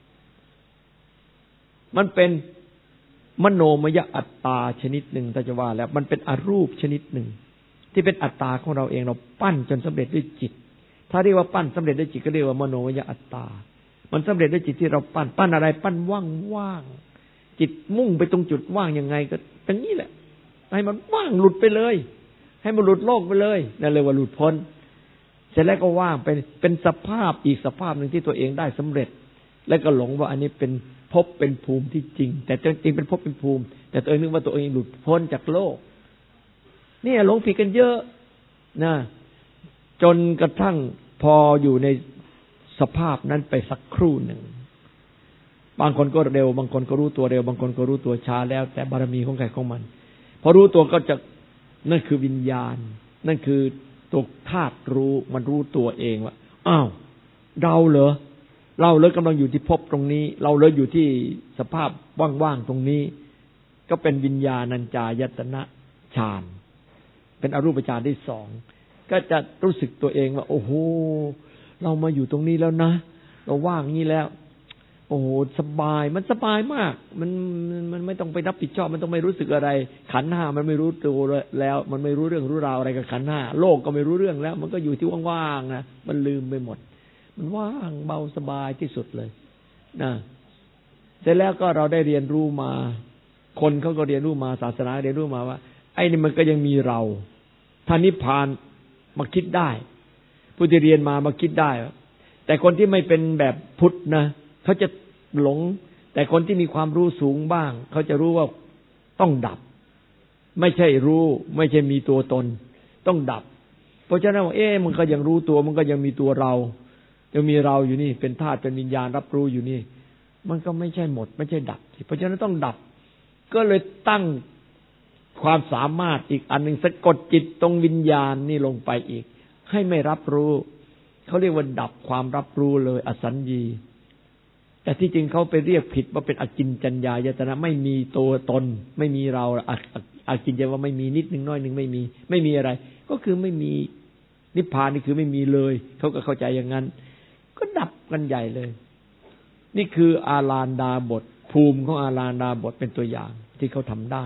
มันเป็นมโนมยอัตตาชนิดหนึ่งถ้าจะว่าแล้วมันเป็นอรูปชนิดหนึ่งที่เป็นอัตตาของเราเองเราปั้นจนสำเร็จด้วยจิตถ้าเรียกว่าปั้นสำเร็จด้วยจิตก็เรียกว่ามโนมยอัตตามันสำเร็จด้วยจิตที่เราปั้นอะไรปั้นว่างจิตมุ่งไปตรงจุดว่างยังไงก็เป็นนี้แหละให้มันว่างหลุดไปเลยให้มันหลุดโลกไปเลยนั่นเลยว่าหลุดพ้นเสร็จแล้วก็ว่างเป็นสภาพอีกสภาพหนึ่งที่ตัวเองได้สำเร็จแล้วก็หลงว่าอันนี้เป็นภพเป็นภูมิที่จริงแต่จริงเป็นภพเป็นภูมิแต่ตัวเองนึกว่าตัวเองหลุดพ้นจากโลกนี่หลงผิดกันเยอะนะจนกระทั่งพออยู่ในสภาพนั้นไปสักครู่หนึ่งบางคนก็เร็วบางคนก็รู้ตัวเร็วบางคนก็รู้ตัวช้าแล้วแต่บารมีของใครของมันพอรู้ตัวก็จะนั่นคือวิญญาณนั่นคือตัวธาตุรู้มันรู้ตัวเองว่าอ้าวเราเหรอกำลังอยู่ที่ภพตรงนี้เราเลยอยู่ที่สภาพว่างๆตรงนี้ก็เป็นวิญญาณัญจายตนะฌานเป็นอรูปฌานที่สองก็จะรู้สึกตัวเองว่าโอ้โหเรามาอยู่ตรงนี้แล้วนะเราว่างนี้แล้วโอ้โหสบายมันสบายมากมันไม่ต้องไปรับผิดชอบมันต้องไม่รู้สึกอะไรขันธ์ห้ามันไม่รู้ตัวแล้วมันไม่รู้เรื่องรู้ราวอะไรกับขันธ์ห้าโลกก็ไม่รู้เรื่องแล้วมันก็อยู่ที่ว่างๆนะมันลืมไปหมดมันว่างเบาสบายที่สุดเลยนะเสร็จแล้วก็เราได้เรียนรู้มาคนเขาก็เรียนรู้มาศาสนาเรียนรู้มาว่าไอ้นี่มันก็ยังมีเราถ้านิพพานมาคิดได้ผู้ที่เรียนมาคิดได้แต่คนที่ไม่เป็นแบบพุทธนะเขาจะหลงแต่คนที่มีความรู้สูงบ้างเขาจะรู้ว่าต้องดับไม่ใช่รู้ไม่ใช่มีตัวตนต้องดับเพราะฉะนั้นมันก็ยังรู้ตัวมันก็ยังมีตัวเรายังมีเราอยู่นี่เป็นธาตุเป็นวิญญาณรับรู้อยู่นี่มันก็ไม่ใช่หมดไม่ใช่ดับเพราะฉะนั้นต้องดับก็เลยตั้งความสามารถอีกอันนึงสะกดจิตตรงวิญญาณนี่ลงไปอีกให้ไม่รับรู้เขาเรียกว่าดับความรับรู้เลยอสัญญีแต่ที่จริงเขาไปเรียกผิดว่าเป็นอกิญจัญญายตนะไม่มีตัวตนไม่มีเราอกิญญาว่าไม่มีนิดนึงน้อยนึงไม่มีอะไรก็คือไม่มีนิพพานนี่คือไม่มีเลยเขาก็เข้าใจอย่างนั้นก็ดับกันใหญ่เลยนี่คืออาลานดาบทภูมิของอาลานดาบทเป็นตัวอย่างที่เขาทำได้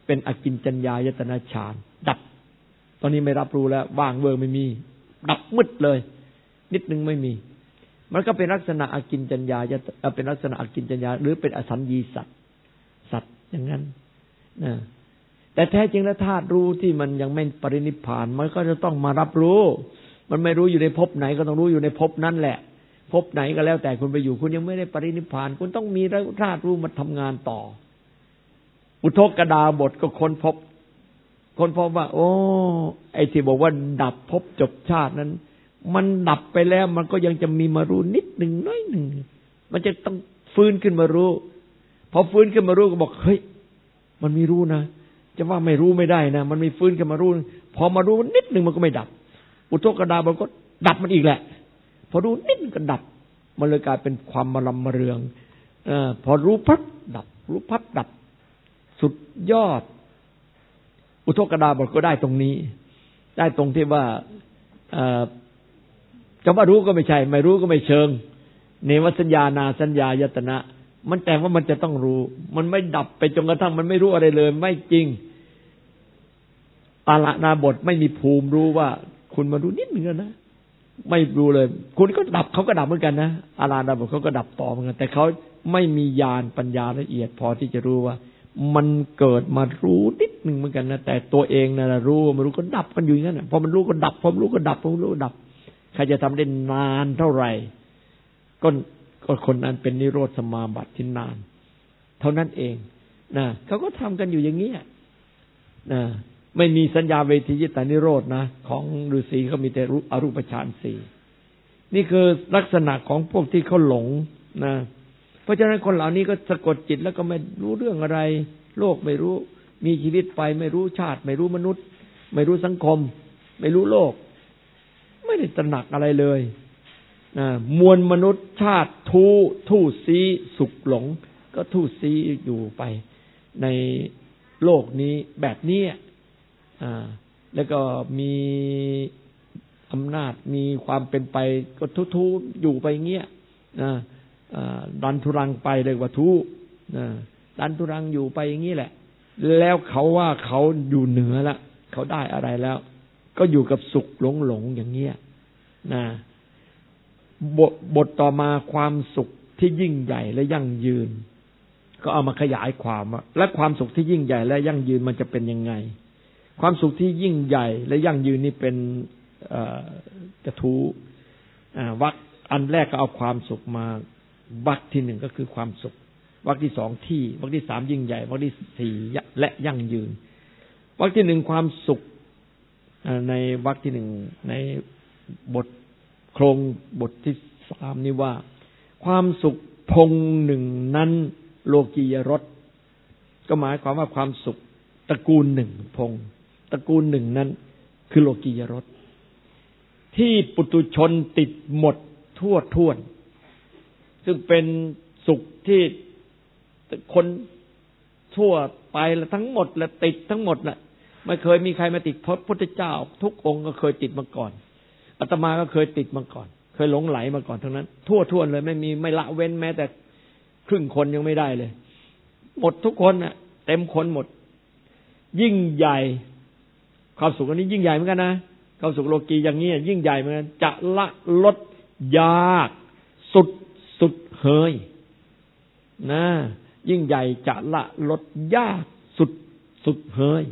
เป็นอกิญจัญญายตนะฌานดับตอนนี้ไม่รับรู้แล้วว่างเวิร์ไม่มีดับมืดเลยนิดนึงไม่มีมันก็เป็นลักษณะอกิญจัญญาเป็นลักษณะอกิญจัญญาหรือเป็นอสัญญีสัตว์อย่างนั้นนะแต่แท้จริงแล้วธาตุรู้ที่มันยังไม่ปรินิพพานมันก็จะต้องมารับรู้มันไม่รู้อยู่ในภพไหนก็ต้องรู้อยู่ในภพนั้นแหละภพไหนก็แล้วแต่คุณไปอยู่คุณยังไม่ได้ปรินิพพานคุณต้องมีธาตุรู้มาทำงานต่ออุทกดาบทก็ค้นพบว่าโอ้ไอ้ที่บอกว่าดับภพจบชาตินั้นมันดับไปแล้วมันก็ยังจะมีมารู้นิดหนึ่งน้อยหนึ่งมันจะต้องฟื้นขึ้นมารู้พอฟื้นขึ้นมารู้ก็บอกเฮ้ยมันมีรู้นะจะว่าไม่รู้ไม่ได้นะมันมีฟื้นขึ้นมารู้พอมารู้นิดหนึ่งมันก็ไม่ดับอุทกดาบทก็ดับมันอีกแหละพอรู้นิดก็ดับมันเลยกลายเป็นความมะลำมะเรืองพอรู้พับดับรู้พับดับสุดยอดอุทกดาบทก็ได้ตรงนี้ได้ตรงที่ว่าจะว่ารู้ก็ไม่ใช่ไม่รู้ก็ไม่เชิงเนวสัญญานาสัญญายตนะมันแต่ว่ามันจะต้องรู้มันไม่ดับไปจนกระทั่งมันไม่รู้อะไรเลยไม่จริงอาลนาบทไม่มีภูมิรู้ว่าคุณมารู้นิดนึงนะไม่รู้เลยคุณก็ดับเขาก็ดับเหมือนกันนะอาลนาบทเขาก็ดับต่อเหมือนกันแต่เขาไม่มีญาณปัญญาละเอียดพอที่จะรู้ว่ามันเกิดมารู้นิดนึงเหมือนกันนะแต่ตัวเองน่ะรู้ไม่รู้ก็ดับมันอยู่อย่างนั้นพอมันรู้ก็ดับพอรู้ก็ดับพอรู้ก็ดับใครจะทำได้นานเท่าไหร่ก็คนนั้นเป็นนิโรธสมาบัติที่นานเท่านั้นเองนะเขาก็ทำกันอยู่อย่างนี้นะไม่มีสัญญาเวทียิตานิโรธนะของฤาษีเขามีแต่อรูปฌานสี่นี่คือลักษณะของพวกที่เขาหลงนะเพราะฉะนั้นคนเหล่านี้ก็สะกดจิตแล้วก็ไม่รู้เรื่องอะไรโลกไม่รู้มีชีวิตไปไม่รู้ชาติไม่รู้มนุษย์ไม่รู้สังคมไม่รู้โลกไม่ได้ตระหนักอะไรเลยมวลมนุษย์ชาติทู่ซีสุขหลงก็ทู่ซีอยู่ไปในโลกนี้แบบนี้แล้วก็มีอำนาจมีความเป็นไปก็ทู่อยู่ไปเงี้ยดันทุรังไปเลยว่าทู่ดันทุรังอยู่ไปอย่างนี้แหละแล้วเขาว่าเขาอยู่เหนือละเขาได้อะไรแล้วก็อยู่กับสุขหลงอย่างเงี้ยบทต่อมาความสุขที่ยิ่งใหญ่และยั่งยืนก็เอามาขยายความว่าและความสุขที่ยิ่งใหญ่และยั่งยืนมันจะเป็นยังไงความสุขที่ยิ่งใหญ่และยั่งยืนนี่เป็นกระทู้วรรคอันแรกก็เอาความสุขมาวรรคที่หนึ่งก็คือความสุขวรรคที่สองที่วรรคที่สามยิ่งใหญ่วรรคที่สี่และยั่งยืนวรรคที่หนึ่งความสุขในวรรคที่หนึ่งในบทโครงบทที่สามนี่ว่าความสุขพงหนึ่งนั้นโลกียรสก็หมายความว่าความสุขตระกูลหนึ่งพงตระกูลหนึ่งนั้นคือโลกียรสที่ปุถุชนติดหมดทั่วท้วนซึ่งเป็นสุขที่คนทั่วไปและทั้งหมดและติดทั้งหมดน่ะไม่เคยมีใครมาติดพระพุทธเจ้าทุกองค์ก็เคยติดมาก่อนอาตมาก็เคยติดมาก่อนเคยหลงไหลมาก่อนทั้งนั้นทั่วท้วนเลยไม่ละเว้นแม้แต่ครึ่งคนยังไม่ได้เลยหมดทุกคนน่ะเต็มคนหมดยิ่งใหญ่ความสุขอันนี้ยิ่งใหญ่เหมือนกันนะความสุขโลกีอย่างนี้ยิ่งใหญ่เหมือนกันจะละลดยากสุดเฮยนะยิ่งใหญ่จะละลดยากสุดเฮย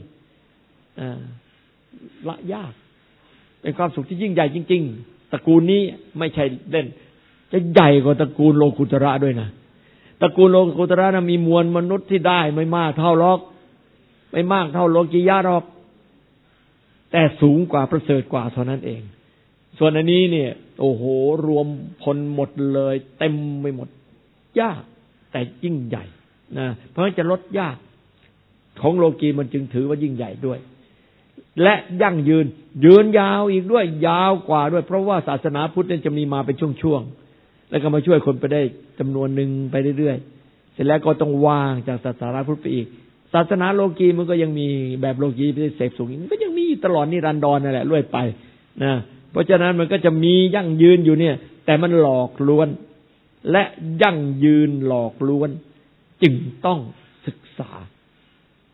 ละยากเป็นความสุขที่ยิ่งใหญ่จริงๆตระกูลนี้ไม่ใช่เล่นจะใหญ่กว่าตระกูลโลกุตระด้วยนะตระกูลโลกุตระนะมีมวลมนุษย์ที่ได้ไม่มากเท่าหรอกไม่มากเท่าโลกียะหรอกแต่สูงกว่าประเสริฐกว่าเท่านั้นเองส่วนอันนี้เนี่ยโอ้โหรวมพลหมดเลยเต็มไปหมดยากแต่ยิ่งใหญ่นะเพราะจะลดยากของโลกีมันจึงถือว่ายิ่งใหญ่ด้วยและยั่งยืนยาวอีกด้วยยาวกว่าด้วยเพราะว่าศาสนาพุทธเนี่ยจะมีมาเป็นช่วงๆแล้วก็มาช่วยคนไปได้จำนวนหนึ่งไปเรื่อยๆเสร็จแล้วก็ต้องวางจากศาสนาพุทธไปอีกศาสนาโลกีมันก็ยังมีแบบโลกีไปเสพสุขมันก็ยังมีตลอดนิรันดรนั่นแหละเรื่อยไปนะเพราะฉะนั้นมันก็จะมียั่งยืนอยู่เนี่ยแต่มันหลอกลวงและยั่งยืนหลอกลวงจึงต้องศึกษา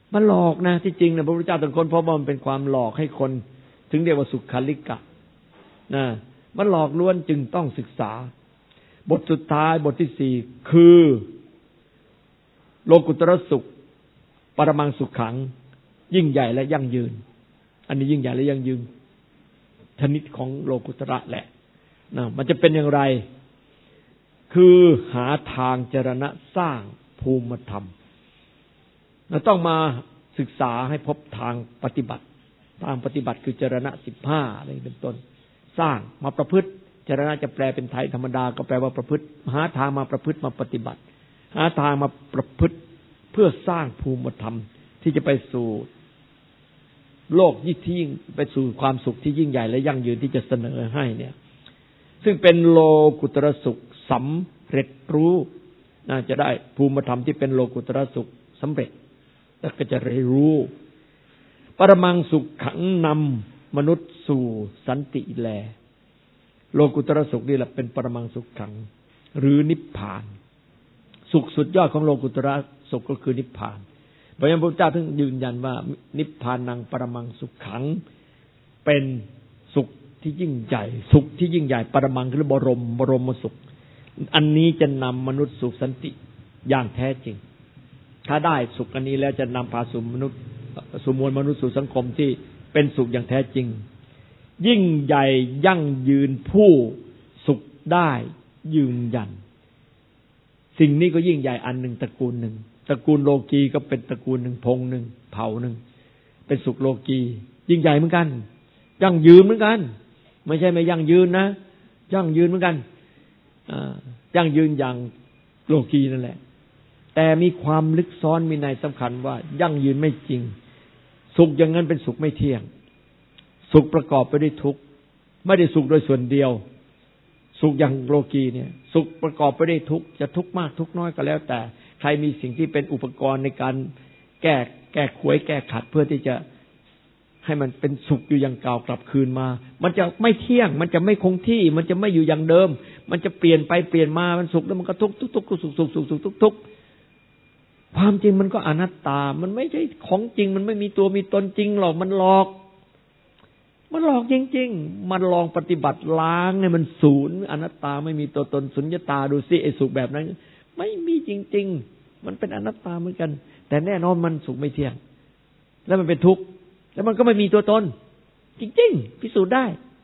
มันหลอกนะที่จริงนะพระพุทธเจ้าตรัสค้นพบว่ามันเป็นความหลอกให้คนถึงเรียกว่าสุขคัลลิกะนะมันหลอกล้วนจึงต้องศึกษาบทสุดท้ายบทที่4คือโลกุตตรสุขปรมังสุขขังยิ่งใหญ่และยั่งยืนอันนี้ยิ่งใหญ่และยั่งยืนชนิดของโลกุตระแหละนะมันจะเป็นอย่างไรคือหาทางจรณะสร้างภูมิธรรมเราต้องมาศึกษาให้พบทางปฏิบัติทางปฏิบัติคือจรณะ15อะไรเป็นต้นสร้างมาประพฤติจรณะจะแปลเป็นไทยธรรมดาก็แปลว่าประพฤติหาทางมาประพฤติมาปฏิบัติหาทางมาประพฤติเพื่อสร้างภูมิธรรมที่จะไปสู่โลกยิ่งไปสู่ความสุขที่ยิ่งใหญ่และยั่งยืนที่จะเสนอให้เนี่ยซึ่งเป็นโลกุตตรสุขสำเร็จรู้น่าจะได้ภูมิธรรมที่เป็นโลกุตตรสุขสำเร็จแล้วก็จะได้รู้ปรมังสุขขังนำมนุษย์สู่สันติแลโลกุตตรสุขนี่แหละเป็นปรมังสุขขังหรือนิพพานสุขสุดยอดของโลกุตตรสุขก็คือนิพพานเพราะฉะนั้นพระเจ้าถึงยืนยันว่านิพพานังปรมังสุขขังเป็นสุขที่ยิ่งใหญ่สุขที่ยิ่งใหญ่ปรมังคือบรมสุขอันนี้จะนำมนุษย์สู่สันติอย่างแท้จริงถ้าได้สุขอันนี้แล้วจะนำพาสู่มนุษย์สู่มวลมนุษย์สู่สังคมที่เป็นสุขอย่างแท้จริงยิ่งใหญ่ยั่งยืนผู้สุขได้ยืนยันสิ่งนี้ก็ยิ่งใหญ่อันหนึ่งตระกูลหนึ่งตระกูลโลกีก็เป็นตระกูลหนึ่งพงหนึ่งเผ่าหนึ่งเป็นสุขโลกียิ่งใหญ่เหมือนกันยั่งยืนเหมือนกันไม่ใช่ไม่ยั่งยืนนะยั่งยืนเหมือนกันยั่งยืนอย่างโลกีนั่นแหละแต่มีความลึกซ้อนมีในสำคัญว่ายั่งยืนไม่จริงสุขอย่างนั้นเป็นสุขไม่เที่ยงสุขประกอบไปด้วยทุกข์ไม่ได้สุขโดยส่วนเดียวสุขอย่างโลกีเนี่ยสุขประกอบไปด้วยทุกข์จะทุกข์มากทุกข์น้อยก็แล้วแต่ใครมีสิ่งที่เป็นอุปกรณ์ในการแก้ขวยแก้ขัดเพื่อที่จะให้มันเป็นสุขอยู่อย่างเก่ากลับคืนมามันจะไม่เที่ยงมันจะไม่คงที่มันจะไม่อยู่อย่างเดิมมันจะเปลี่ยนไปเปลี่ยนมามันสุขแล้วมันก็ทุกข์สุขความจริงมันก็อนัตตามันไม่ใช่ของจริงมันไม่มีตัวมีตนจริงหรอกมันหลอกจริงๆมันลองปฏิบัติล้างให้มันศูนย์อนัตตาไม่มีตัวตนสุญญตาดูสิไอ้สุขแบบนั้นไม่มีจริงๆมันเป็นอนัตตาเหมือนกันแต่แน่นอนมันสุขไม่เที่ยงแล้วมันเป็นทุกข์แล้วมันก็ไม่มีตัวตนจริงๆพิสูจน์ได้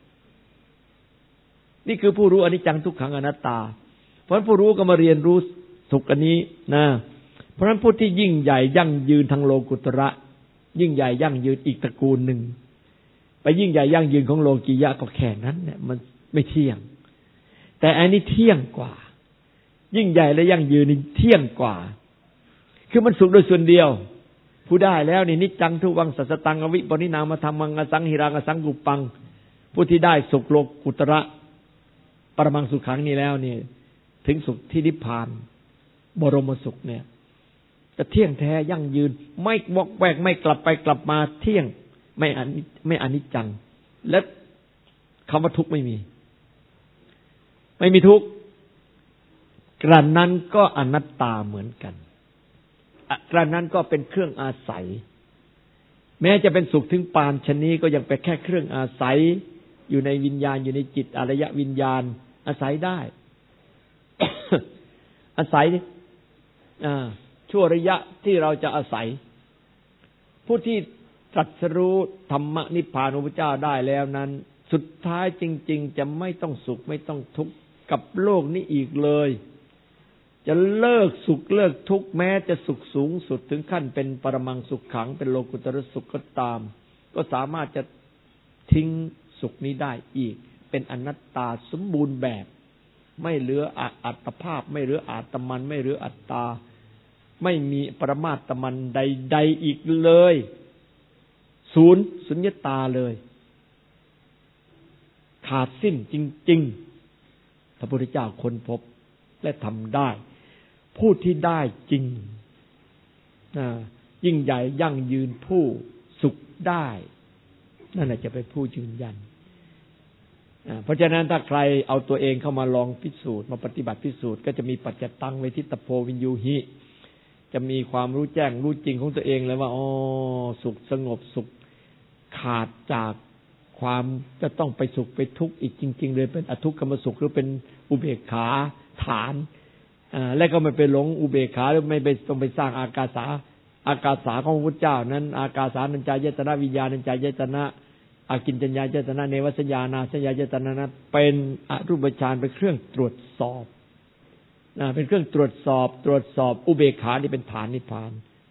นี่คือผู้รู้อนิจจังทุกขังอนัตตาเพราะฉะนั้นผู้รู้ก็มาเรียนรู้สุขอันนี้นะเพราะฉะนั้นผู้ที่ยิ่งใหญ่ยั่งยืนทางโลกุตระยิ่งใหญ่ยั่งยืนอีกตระกูลหนึ่งไปยิ่งใหญ่ยั่งยืนของโลกียะก็แค่นั้นเนี่ยมันไม่เที่ยงแต่อันนี้เที่ยงกว่ายิ่งใหญ่และยั่งยืนนี่เที่ยงกว่าคือมันสุขโดยส่วนเดียวผู้ได้แล้วนี่นิจจังทุวังสัสตังอวิปนินามธรรมังอสังหิรังอสังกุปปังผู้ที่ได้สุขโลกุตระปรมังสุขขังนี้แล้วนี่ถึงสุขที่นิพพานบรมสุขเนี่ยจะเที่ยงแท้ยั่งยืนไม่วอกแวกไม่กลับไปกลับมาเที่ยงไม่อนิจจังและคำว่าทุกข์ไม่มีทุกข์กระนั้นก็อนัตตาเหมือนกันกระนั้นก็เป็นเครื่องอาศัยแม้จะเป็นสุขถึงปานชนี้ก็ยังเป็นแค่เครื่องอาศัยอยู่ในวิญญาณอยู่ในจิตอารยวิญญาณอาศัยได้ อาศัยชั่วระยะที่เราจะอาศัยผู้ที่ตรัสรู้ธรรมนิพพานของพระเจ้าได้แล้วนั้นสุดท้ายจริงๆจะไม่ต้องสุขไม่ต้องทุกข์กับโลกนี้อีกเลยจะเลิกสุขเลิกทุกข์แม้จะสุขสูงสุดถึงขั้นเป็นปรมังสุขขังเป็นโลกุตตรสุขก็ตามก็สามารถจะทิ้งสุขนี้ได้อีกเป็นอนัตตาสมบูรณ์แบบไม่เหลืออัตภาพไม่เหลืออาตมันไม่เหลืออัตตาไม่มีปรมาตมันใดๆอีกเลยสุญญตาเลยขาดสิ้นจริงๆพระพุทธเจ้าค้นพบและทำได้ผู้ที่ได้จริงยิ่งใหญ่ยั่งยืนผู้สุขได้นั่นแหละจะเป็นผู้ยืนยันเพราะฉะนั้นถ้าใครเอาตัวเองเข้ามาลองพิสูจน์มาปฏิบัติพิสูจน์ก็จะมีปัจจตังเวทิตโพวินยูหิจะมีความรู้แจ้งรู้จริงของตัวเองเลยว่าอ๋อสุขสงบสุขขาดจากความจะต้องไปสุขไปทุกข์อีกจริงๆเลยเป็นอทุกขมสุขหรือเป็นอุเบกขาฐานและก็ไม่ไปหลงอุเบกขาหรือไม่ไปต้องไปสร้างอากาสาของพระพุทธเจ้านั้นอากาสานัญจายตนะวิญญาณัญจายตนะอากิญจัญญายตนะเนวสัญญานาสัญญายตนะนั้นเป็นอรูปฌานเป็นเครื่องตรวจสอบเป็นเครื่องตรวจสอบอุเบกขานี่เป็นฐานนิพพาน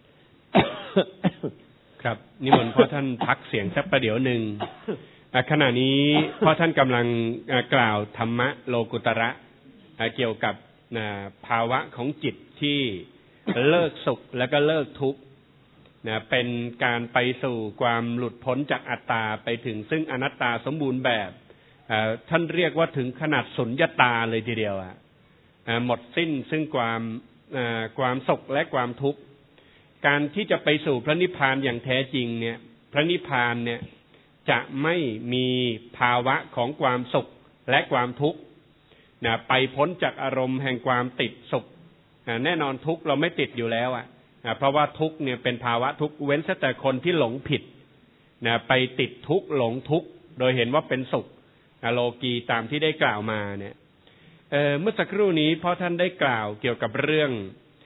ครับนิมนต์พ่อท่านพักเสียงสักประเดี๋ยวหนึ่งขณะนี้พ่อท่านกำลังกล่าวธรรมะโลกุตระเกี่ยวกับภาวะของจิตที่เลิกสุขแล้วก็เลิกทุกข์เป็นการไปสู่ความหลุดพ้นจากอัตตาไปถึงซึ่งอนัตตาสมบูรณ์แบบท่านเรียกว่าถึงขนาดสุญญตาเลยทีเดียวหมดสิ้นซึ่งความสุขและความทุกข์การที่จะไปสู่พระนิพพานอย่างแท้จริงเนี่ยพระนิพพานเนี่ยจะไม่มีภาวะของความสุขและความทุกข์ไปพ้นจากอารมณ์แห่งความติดสุขแน่นอนทุกข์เราไม่ติดอยู่แล้วเพราะว่าทุกข์เนี่ยเป็นภาวะทุกข์เว้นแต่คนที่หลงผิดไปติดทุกข์หลงทุกข์โดยเห็นว่าเป็นสุขโลกีตามที่ได้กล่าวมาเนี่ยเมื่อสักครู่นี้พ่อท่านได้กล่าวเกี่ยวกับเรื่อง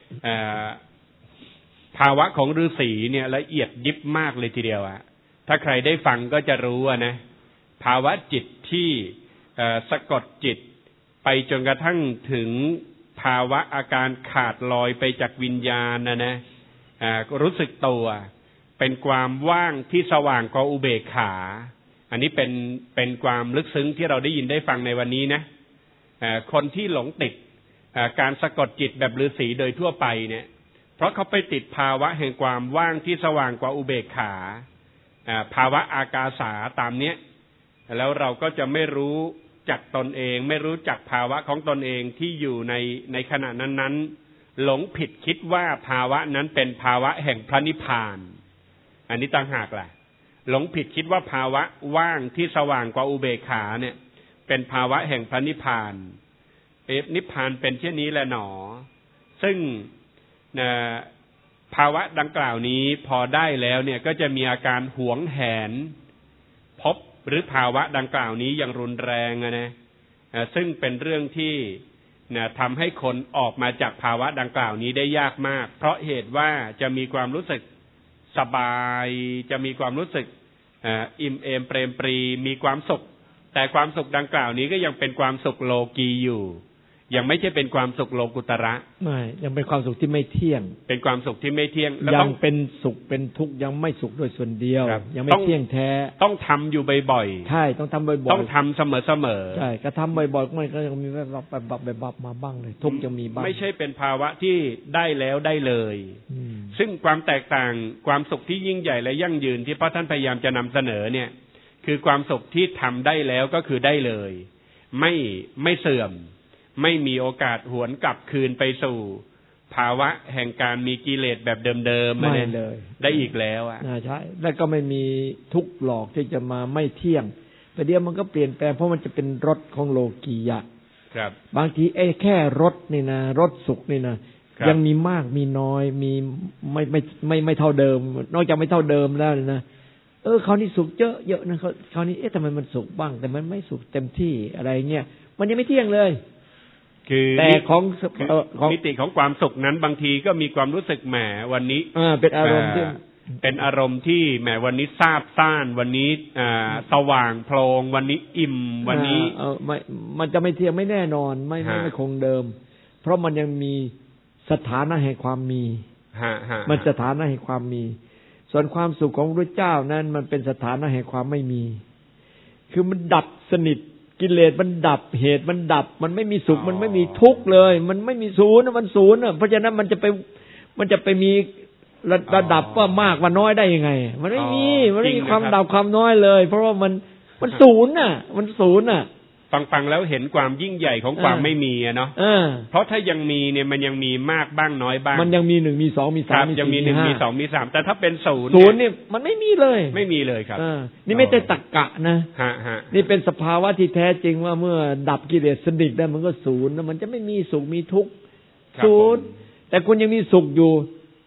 ภาวะของฤาษีเนี่ยละเอียดยิบมากเลยทีเดียวถ้าใครได้ฟังก็จะรู้นะภาวะจิตที่สะกดจิตไปจนกระทั่งถึงภาวะอาการขาดลอยไปจากวิญญาณนะรู้สึกตัวเป็นความว่างที่สว่างกว่าอุเบกขาอันนี้เป็นความลึกซึ้งที่เราได้ยินได้ฟังในวันนี้นะคนที่หลงติดการสะกดจิตแบบฤาษีโดยทั่วไปเนี่ยเพราะเขาไปติดภาวะแห่งความว่างที่สว่างกว่าอุเบกขาภาวะอากาสาตามเนี้ยแล้วเราก็จะไม่รู้จักตนเองไม่รู้จักภาวะของตนเองที่อยู่ในขณะนั้นๆหลงผิดคิดว่าภาวะนั้นเป็นภาวะแห่งพระนิพพานอันนี้ต่างหากล่ะหลงผิดคิดว่าภาวะว่างที่สว่างกว่าอุเบกขาเนี่ยเป็นภาวะแห่งพระนิพพานนิพพานเป็นเช่นนี้แหละหนอซึ่งภาวะดังกล่าวนี้พอได้แล้วเนี่ยก็จะมีอาการหวงแหนพบหรือภาวะดังกล่าวนี้อย่างรุนแรงนะซึ่งเป็นเรื่องที่ทำให้คนออกมาจากภาวะดังกล่าวนี้ได้ยากมากเพราะเหตุว่าจะมีความรู้สึกสบายจะมีความรู้สึกอิ่มเอมเปรมปรีมีความสุขแต่ความสุขดังกล่าวนี้ก็ยังเป็นความสุขโลกีอยู่ยังไม่ใช่เป็นความสุขโลกุตระไม่ยังเป็นความสุขที่ไม่เที่ยงเป็นความสุขที่ไม่เที่ยงยังเป็นสุขเป็นทุกข์ยังไม่สุขโดยส่วนเดียวยังไม่เที่ยงแท้ต้องทำอยู่บ่อยๆใช่ต้องทำบ่อยๆต้องทำเสมอๆใช่ก็ทำบ่อยๆมันก็ยังมีแบบมาบ้างเลยทุกข์ยังมีบ้างไม่ใช่เป็นภาวะที่ได้แล้วได้เลยซึ่งความแตกต่างความสุขที่ยิ่งใหญ่และยั่งยืนที่พระท่านพยายามจะนำเสนอเนี่ยคือความสุขที่ทำได้แล้วก็คือได้เลยไม่เสื่อมไม่มีโอกาสหวนกลับคืนไปสู่ภาวะแห่งการมีกิเลสแบบเดิมๆไม่เลยได้อีกแล้วใช่แล้วก็ไม่มีทุกข์หลอกที่จะมาไม่เที่ยงแต่เดี๋ยวมันก็เปลี่ยนแปลงเพราะมันจะเป็นรสของโลกียะครับบางทีแค่รสนี่นะรสสุขนี่นะยังมีมากมีน้อยมีไม่เท่าเดิมนอกจากไม่เท่าเดิมแล้วนะคราวนี้สุขเยอะนะคราวนี้ทำไมมันสุขบ้างแต่มันไม่สุขเต็มที่อะไรเงี้ยมันยังไม่เที่ยงเลยคือแต่ของมิติของความสุขนั้นบางทีก็มีความรู้สึกแหมวันนี้เป็นอารมณ์ที่แหมวันนี้ซาบซ่านวันนี้สว่างโพลงวันนี้อิ่มวันนี้มันจะไม่เที่ยงไม่แน่นอนไม่คงเดิมเพราะมันยังมีสถานะแห่งความมีมันสถานะแห่งความมีส่วนความสุขของพระเจ้านั้นมันเป็นสถานะแห่งความไม่มีคือมันดับสนิทกิเลสมันดับเหตุมันดับมันไม่มีสุขมันไม่มีทุกข์เลยมันไม่มีศูนย์มันศูนย์เพราะฉะนั้นมันจะไปมีระดับว่ามากว่าน้อยได้ยังไงมันไม่มีความดับความน้อยเลยเพราะว่ามันศูนย์มันศูนย์ฟังแล้วเห็นความยิ่งใหญ่ของความไม่มีเนาะเพราะถ้ายังมีเนี่ยมันยังมีมากบ้างน้อยบ้างมันยังมี1มี2มี3มี4 ยังมี1มี2มี3แต่ถ้าเป็นศูนย์เนี่ยมันไม่มีเลยไม่มีเลยครับนี่ไม่ใช่ตรรกะนะนี่เป็นสภาวะที่แท้จริงว่าเมื่อดับกิเลสสนิทได้มันก็ศูนย์แล้วมันจะไม่มีสุขมีทุกข์ศูนย์แต่คุณยังมีสุขอยู่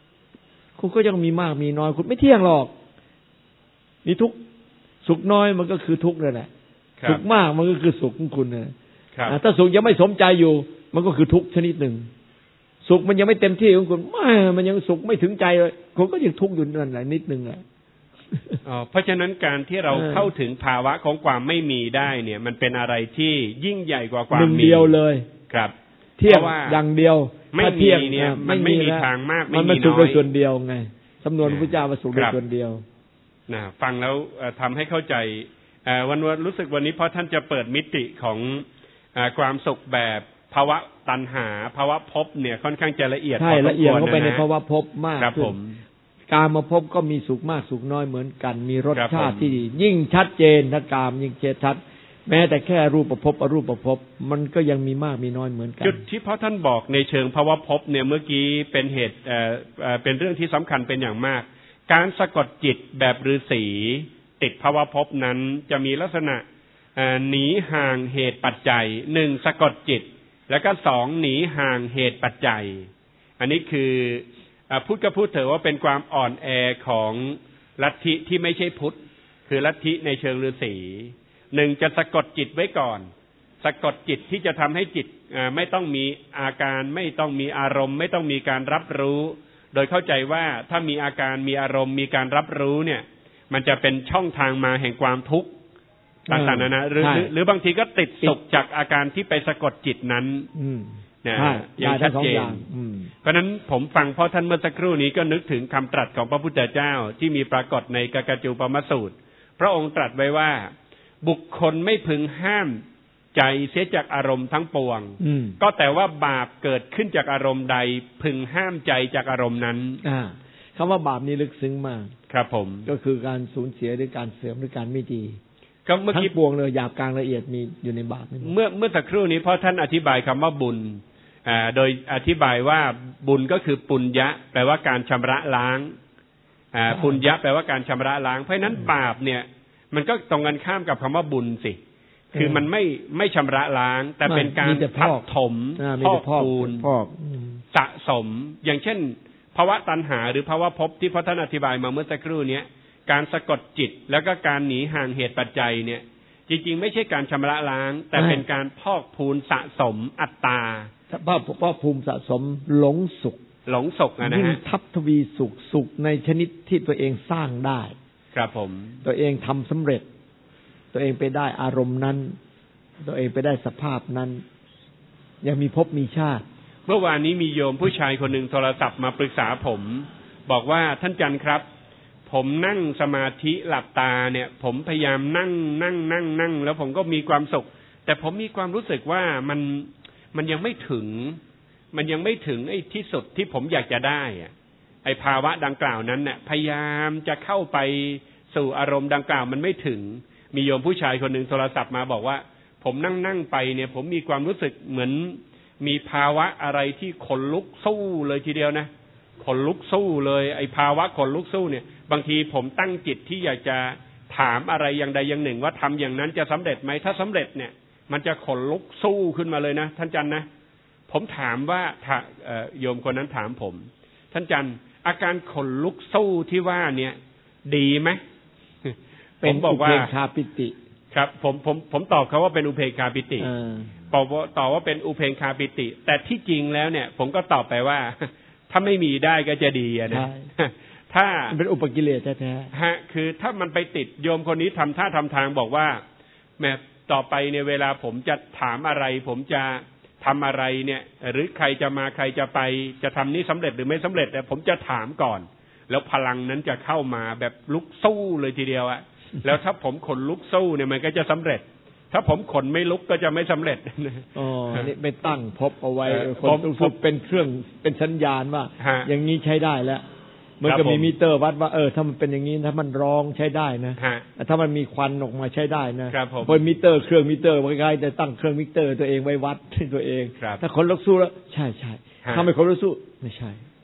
คุณก็ยังมีมากมีน้อยคุณไม่เที่ยงหรอกมีทุกข์สุขน้อยมันก็คือทุกข์นั่นแหละสุขมากมันก็คือสุขของคุณนะถ้าสุขยังไม่สมใจอยู่มันก็คือทุกข์ชนิดหนึ่งสุขมันยังไม่เต็มที่ของคุณมันยังสุขไม่ถึงใจเลยคุณก็ยังทุกข์อยู่นั่นแหละนิดนึงอ่ะเพราะฉะนั้นการที่เราเข้าถึงภาวะของความไม่มีได้เนี่ยมันเป็นอะไรที่ยิ่งใหญ่กว่าความมีเดียวเลยครับเที่ยงอย่างเดียวไม่มีเนี่ยมันไม่มีทางมากไม่มีน้อยมันสุขโดยส่วนเดียวไงสำนวนพระเจ้าว่าสุขโดยส่วนเดียวฟังแล้วทำให้เข้าใจวันรู้สึกวันนี้เพราะท่านจะเปิดมิติของความสุขแบบภาวะตัณหาภาวะภพเนี่ยค่อนข้างจะละเอียดใช่ละเอียดเข้าไปในภาวะภพมากครับผมกามภพก็มีสุขมากสุขน้อยเหมือนกันมีรสชาติที่ยิ่งชัดเจนถ้ากามยิ่งชัดแม้แต่แค่รูปภพอรูปภพมันก็ยังมีมากมีน้อยเหมือนกันจุดที่พระท่านบอกในเชิงภาวะภพเนี่ยเมื่อกี้เป็นเหตุเป็นเรื่องที่สำคัญเป็นอย่างมากการสะกดจิตแบบฤาษีติดภาวะภพนั้นจะมีลักษณะหนีห่างเหตุปัจจัยหนึ่งสะกดจิตแล้วก็สองหนีห่างเหตุปัจจัยอันนี้คือพุทธก็พูดเถอะว่าเป็นความอ่อนแอของลัทธิที่ไม่ใช่พุทธคือลัทธิในเชิงฤาษีหนึ่งจะสะกดจิตไว้ก่อนสะกดจิตที่จะทำให้จิตไม่ต้องมีอาการไม่ต้องมีอารมณ์ไม่ต้องมีการรับรู้โดยเข้าใจว่าถ้ามีอาการมีอารมณ์มีการรับรู้เนี่ยมันจะเป็นช่องทางมาแห่งความทุกข์ต่างๆนะหรือบางทีก็ติดสุขจากอาการที่ไปสะกดจิตนั้นนะอย่างชัดเจนเพราะนั้นผมฟังพ่อท่านเมื่อสักครู่นี้ก็นึกถึงคำตรัสของพระพุทธเจ้าที่มีปรากฏในกกจูปมสูตรพระองค์ตรัสไว้ว่าบุคคลไม่พึงห้ามใจเสียจากอารมณ์ทั้งปวงก็แต่ว่าบาปเกิดขึ้นจากอารมณ์ใดพึงห้ามใจจากอารมณ์นั้นคำว่าบาปนี้ลึกซึ้งมากครับผมก็คือการสูญเสียหรือการเสื่อมหรือการไม่ดีก็เมื่อกี้ปวงเลยหยาบกลางละเอียดมีอยู่ในบาปเมื่อสักครู่นี้เพราะท่านอธิบายคำว่าบุญโดยอธิบายว่าบุญก็คือปุญญะแปลว่าการชำระล้างปุญญะแปลว่าการชำระล้างเพราะฉะนั้นบาปเนี่ยมันก็ตรงกันข้ามกับคำว่าบุญสิคือมันไม่ชำระล้างแต่เป็นการทับถมพอกพูนสะสมอย่างเช่นภาวะตัณหาหรือภาวะภพที่พระท่านอธิบายมาเมื่อสักครู่นี้การสะกดจิตแล้วก็การหนีห่างเหตุปัจจัยเนี่ยจริงๆไม่ใช่การชำระล้างแต่เป็นการพอกพูนสะสมอัตตาพอกภูมิสะสมหลงสุขนะฮะยิ่งทับทวีสุขในชนิดที่ตัวเองสร้างได้ครับผมตัวเองทำสำเร็จตัวเองไปได้อารมณ์นั้นตัวเองไปได้สภาพนั้นยังมีภพมีชาติเมื่อวานนี้มีโยมผู้ชายคนหนึ่งโทรศัพท์มาปรึกษาผมบอกว่าท่านจันทร์ครับผมนั่งสมาธิหลับตาเนี่ยผมพยายามนั่งแล้วผมก็มีความสุขแต่ผมมีความรู้สึกว่ามันยังไม่ถึงไอ้ที่สุดที่ผมอยากจะได้อะไอ้ภาวะดังกล่าวนั้นเนี่ยพยายามจะเข้าไปสู่อารมณ์ดังกล่าวมันไม่ถึงมีโยมผู้ชายคนหนึ่งโทรศัพท์มาบอกว่าผมนั่งไปเนี่ยผมมีความรู้สึกเหมือนมีภาวะอะไรที่ขนลุกสู้เลยทีเดียวนะขนลุกสู้เลยไอ้ภาวะขนลุกสู้เนี่ยบางทีผมตั้งจิตที่อยากจะถามอะไรอย่างใดอย่างหนึ่งว่าทำอย่างนั้นจะสำเร็จไหมถ้าสำเร็จเนี่ยมันจะขนลุกสู้ขึ้นมาเลยนะท่านจันนะผมถามว่าโยมคนนั้นถามผมท่านจันอาการขนลุกสู้ที่ว่าเนี่ยดีไหมเป็นอุเบกขาปิติครับผมตอบเขาว่าเป็นอุเบกขาปิติตอบว่าเป็นอุเบกขาปิติแต่ที่จริงแล้วเนี่ยผมก็ตอบไปว่าถ้าไม่มีได้ก็จะดีนะถ้าเป็นอุปกิเลสแท้ๆฮะคือถ้ามันไปติดโยมคนนี้ทำท่าทำทางบอกว่าแม้ต่อไปในเวลาผมจะถามอะไรผมจะทำอะไรเนี่ยหรือใครจะมาใครจะไปจะทำนี้สำเร็จหรือไม่สำเร็จแต่ผมจะถามก่อนแล้วพลังนั้นจะเข้ามาแบบลุกสู้เลยทีเดียวอะแล้วถ้าผมขนลุกสู้เนี่ยมันก็จะสำเร็จถ้าผมขนไม่ลุกก็จะไม่สำเร็จอ๋อนี่ไปตั้งพบเอาไว้คนฝึกเป็นเครื่องเป็นสัญญาณว่าอย่างนี้ใช้ได้แล้วมันก็มีมิเตอร์วัดว่าถ้ามันเป็นอย่างนี้ถ้ามันร้องใช้ได้นะถ้ามันมีควันออกมาใช้ได้นะพอมิเตอร์เครื่องมิเตอร์ใกล้ๆจะตั้งเครื่องมิเตอร์ตัวเองไว้วัดตัวเองถ้าคนลุกสู้แล้วใช่ถ้าไม่คนลุกสู้ไม่ใช่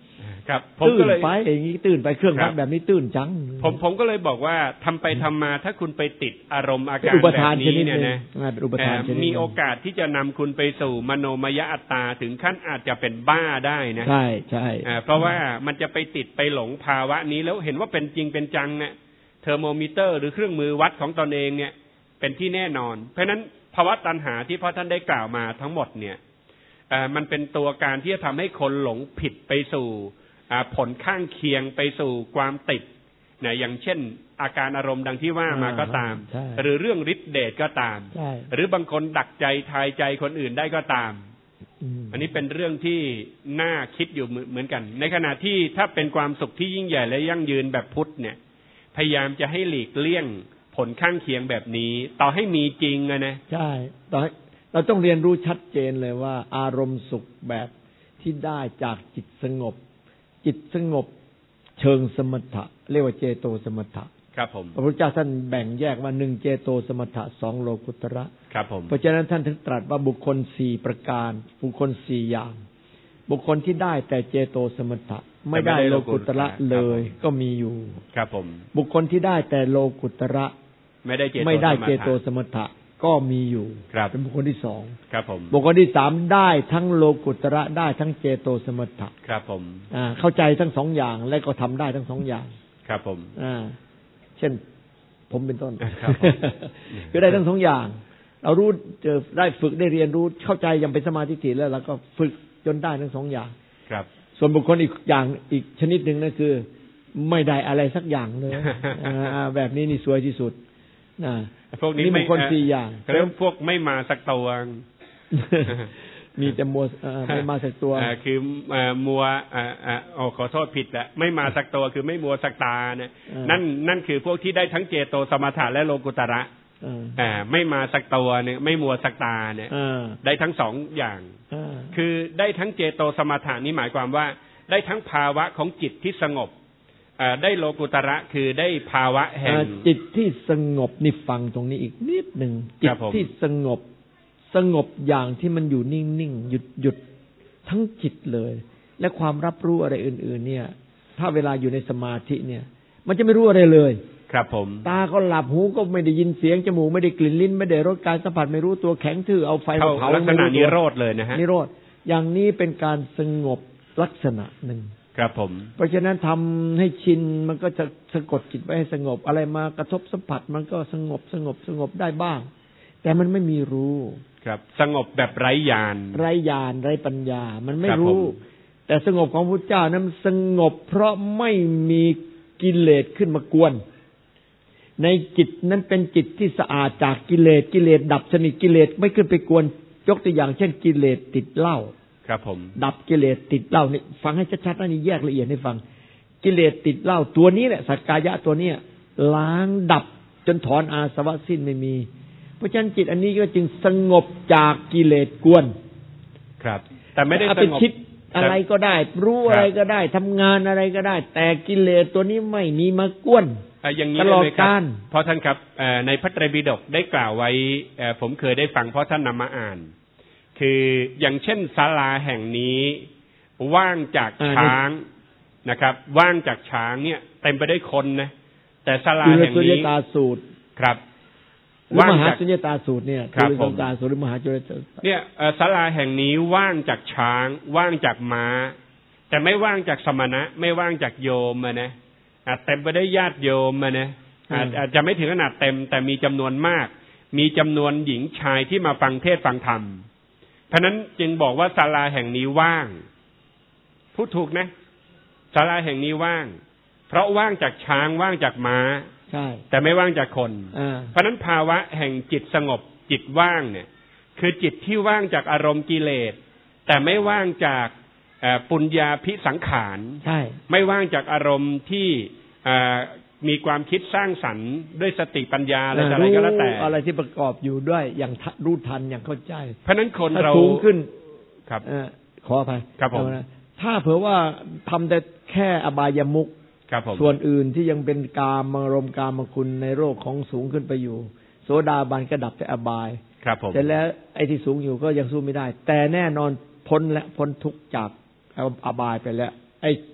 ครับผมก็เลยไปอย่างนี้ตื่นไปเครื่องวัดแบบนี้ตื่นจังผมก็เลยบอกว่าทำไปทำมาถ้าคุณไปติดอารมณ์อาการแบบนี้เนี่ยนะมีโอกาสที่จะนำคุณไปสู่มโนมยอัตตาถึงขั้นอาจจะเป็นบ้าได้นะใช่ใช่เพราะว่ามันจะไปติดไปหลงภาวะนี้แล้วเห็นว่าเป็นจริงเป็นจังเนี่ยเทอร์โมมิเตอร์หรือเครื่องมือวัดของตนเองเนี่ยเป็นที่แน่นอนเพราะฉะนั้นภาวะตัณหาที่พ่อท่านได้กล่าวมาทั้งหมดเนี่ยมันเป็นตัวการที่จะทำให้คนหลงผิดไปสู่ผลข้างเคียงไปสู่ความติดเนี่ยอย่างเช่นอาการอารมณ์ดังที่ว่ามาก็ตามหรือเรื่องฤทธิ์เดชก็ตามหรือบางคนดักใจทายใจคนอื่นได้ก็ตามอันนี้เป็นเรื่องที่น่าคิดอยู่เหมือนกันในขณะที่ถ้าเป็นความสุขที่ยิ่งใหญ่และยั่งยืนแบบพุทธเนี่ยพยายามจะให้หลีกเลี่ยงผลข้างเคียงแบบนี้ต่อให้มีจริงนะใช่ต่อให้เราต้องเรียนรู้ชัดเจนเลยว่าอารมณ์สุขแบบที่ได้จากจิตสงบจิตสงบเชิงสมถะเรียกว่าเจโตสมถะครับผมพระพุทธเจ้าท่านแบ่งแยกว่า1เจโตสมถะ2โลกุตระครับผมเพราะฉะนั้นท่านถึงตรัสว่าบุคคล4ประการบุคคล4อย่างบุคคลที่ได้แต่เจโตสมถะไม่ได้โลกุตระเลยก็มีอยู่ครับผมบุคคลที่ได้แต่โลกุตระไม่ได้เจโตสมถะก็มีอยู่เป็นบุคคลที่2 ครับผมบุคคลที่3ได้ทั้งโลกุตระได้ทั้งเจโตสมถะครับผมเข้าใจทั้ง2อย่างและก็ทำได้ทั้ง2อย่างครับผมเช่นผมเป็นต้นก็ได้ทั้ง2อย่างเรารู้ได้ฝึกได้เรียนรู้เข้าใจยังเป็นสมาธิถี่แล้วเราก็ฝึกจนได้ทั้ง2อย่างครับส่วนบุคคลอีกอย่างอีกชนิดหนึ่งนั่นคือไม่ได้อะไรสักอย่างเลยแบบนี้นี่สวยที่สุดพวกนี้บุคคล4อย่างเริ่มพวกไม่มาสักตัวมีแต่มัวไม่มาสักตัวคือมัวขอโทษผิดแหละไม่มาสักตัวคือไม่มัวสักตาเนี่ยนั่นคือพวกที่ได้ทั้งเจโตสมถะและโลกุตระไม่มาสักตัวเนี่ยไม่มัวสักตาเนี่ยได้ทั้ง2อย่างคือได้ทั้งเจโตสมถะนี้หมายความว่าได้ทั้งภาวะของจิตที่สงบได้โลกุตระคือได้ภาวะแห่งจิตที่สงบนี่ฟังตรงนี้อีกนิดหนึ่งจิตที่สงบอย่างที่มันอยู่นิ่งๆหยุดทั้งจิตเลยและความรับรู้อะไรอื่นๆเนี่ยถ้าเวลาอยู่ในสมาธิเนี่ยมันจะไม่รู้อะไรเลยครับผมตาก็หลับหูก็ไม่ได้ยินเสียงจมูกไม่ได้กลิ่นลิ้นไม่ได้รสกายสัมผัสไม่รู้ตัวแข็งทื่อเอาไฟมาเผาลักษณะนิโรธเลยนะฮะนิโรธอย่างนี้เป็นการสงบลักษณะหนึ่งครับผมเพราะฉะนั้นทำให้ชินมันก็จะสะกดจิตไว้ให้สงบอะไรมากระทบสัมผัสมันก็สงบได้บ้างแต่มันไม่มีรู้ครับสงบแบบไร้ญาณไร้ปัญญามันไม่รู้แต่สงบของพระพุทธเจ้านั้นสงบเพราะไม่มีกิเลสขึ้นมากวนในจิตนั้นเป็นจิตที่สะอาดจากกิเลสดับสนิทกิเลสไม่ขึ้นไปกวนยกตัวอย่างเช่นกิเลสติดเหล้าครับผมดับกิเลสติดเหล้านี่ฟังให้ชัดๆนะนี่แยกละเอียดให้ฟังกิเลสติดเหล้าตัวนี้แหละสักกายะตัวเนี้ยล้างดับจนถอนอาสวะสิ้นไม่มีเพราะฉะนั้นจิตอันนี้ก็จึงสงบจากกิเลสกวนครับแต่ไม่ได้สงบคิดอะไรก็ได้รู้อะไรก็ได้ทำงานอะไรก็ได้แต่กิเลสตัวนี้ไม่มีมากวนอย่างนี้เลยครับเพราะท่านครับในพระไตรปิฎกได้กล่าวไว้ผมเคยได้ฟังเพราะท่านนำมาอ่านคืออย่างเช่นศาลาแห่งนี้ว่างจากช้างนะครับว่างจากช้างเนี่ยเต็มไปด้วยคนนะแต่ศาลาแห่งนี้สุญญตาสูตรครับว่างจากสุญญตาสูตรเนี่ยคือสุญญตาสูตรหรือมหาจุลเนี่ยศาลาแห่งนี้ว่างจากช้างว่างจากม้าแต่ไม่ว่างจากสมณะไม่ว่างจากโยมนะเต็มไปด้วยญาติโยมนะอาจจะไม่ถึงขนาดเต็มแต่มีจำนวนมากมีจำนวนหญิงชายที่มาฟังเทศน์ฟังธรรมเพราะนั้นจึงบอกว่าศาลาแห่งนี้ว่างพูดถูกนะศาลาแห่งนี้ว่างเพราะว่างจากช้างว่างจากม้าใช่แต่ไม่ว่างจากคนเพราะนั้นภาวะแห่งจิตสงบจิตว่างเนี่ยคือจิตที่ว่างจากอารมณ์กิเลสแต่ไม่ว่างจากปุญญาภิสังขารใช่ไม่ว่างจากอารมณ์ที่มีความคิดสร้างสรรค์ด้วยสติปัญญาอะไรก็แล้วแต่อะไรที่ประกอบอยู่ด้วยอย่างรู้ทันอย่างเข้าใจเพราะนั้นคนเราสูงขึ้นครับขออภัยครับผมถ้าเผื่อว่าทำแต่แค่อบายมุขส่วนอื่นที่ยังเป็นกามอารมณ์กามคุณในโลกของสูงขึ้นไปอยู่โสดาบันก็ดับแต่อบายแต่แล้วไอ้ที่สูงอยู่ก็ยังสู้ไม่ได้แต่แน่นอนพ้นทุกข์จากอบายไปแล้วไอ้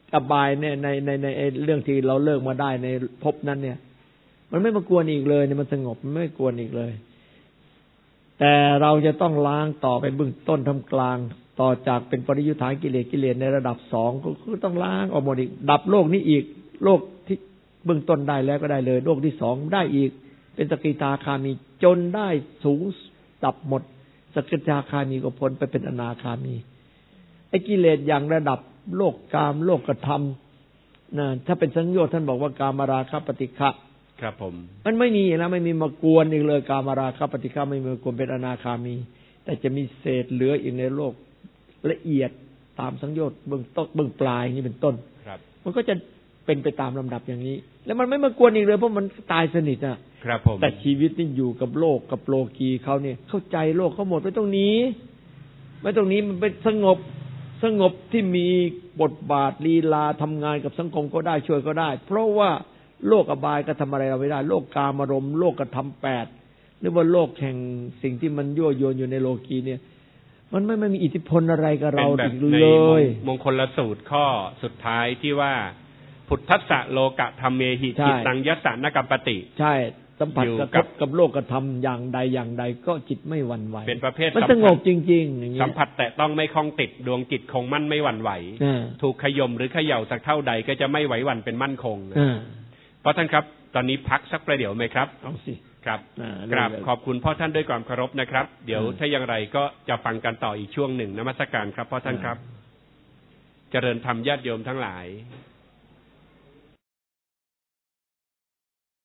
อบายเนี่ยในเรื่องที่เราเลิกมาได้ในภพนั้นเนี่ยมันไม่มากวนอีกเลยเนี่ยมันสงบมันไม่กวนอีกเลยแต่เราจะต้องล้างต่อไปเบื้องต้นทำกลางต่อจากเป็นปริยุทธานกิเลสในระดับ2ก็คือต้องล้างออกหมดอีกดับโลกนี้อีกโลกที่เบื้องต้นได้แล้วก็ได้เลยโลกที่2ได้อีกเป็นสกิทาคามีจนได้สูงดับหมดสกิทาคามีก็พ้นไปเป็นอนาคามีไอ้กิเลสอย่างระดับโลกกามโลกธรรมนะถ้าเป็นสังโยชน์ท่านบอกว่ากามราคะปฏิฆะครับผมมันไม่มีแล้วไม่มีมากวนอีกเลยกามราคะปฏิฆะไม่มีมากวนเป็นอนาคามีแต่จะมีเศษเหลืออีกในโลกละเอียดตามสังโยชน์เบื้องต้นเบื้องปลายอย่างนี้เป็นต้นมันก็จะเป็นไปตามลำดับอย่างนี้แล้วมันไม่มากวนอีกเลยเพราะมันตายสนิทอ่ะครับผมแต่ชีวิตนี่อยู่กับโลกกับโลกีเขาเนี่ยเข้าใจโลกเขาหมดไม่ต้องหนีไม่ต้องหนีมันเป็นสงบที่มีบทบาทลีลาทำงานกับสังคมก็ได้ช่วยก็ได้เพราะว่าโลกอบายก็ทำอะไรเราไม่ได้โลกกามารมณ์โลกกธรรม8หรือว่าโลกแห่งสิ่งที่มันยั่วยวนอยู่ในโลกีเนี่ยมันไม่มีอิทธิพลอะไรกับเราอีกเลยมงคลสูตรข้อสุดท้ายที่ว่าพุทธัสสะโลกะธรรมเมหิจิตตังยัสสะนกัปปติใช่สัมผัสกับโลกธรรมอย่างใดอย่างใดก็จิตไม่หวั่นไหวเป็นประเภทมันสงบจริงๆอย่างนี้สัมผัสแต่ต้องไม่คล้องติดดวงจิตคงมั่นไม่หวั่นไหวถูกขย่มหรือเขย่าสักเท่าใดก็จะไม่ไหวหวั่นเป็นมั่นคงเพราะท่านครับตอนนี้พักสักประเดี๋ยวไหมครับเอาสิครับกราบขอบคุณพ่อท่านด้วยความเคารพนะครับเดี๋ยวถ้าอย่างไรก็จะฟังกันต่ออีกช่วงหนึ่งนมัสการครับพ่อท่านครับเจริญธรรมญาติโยมทั้งหลาย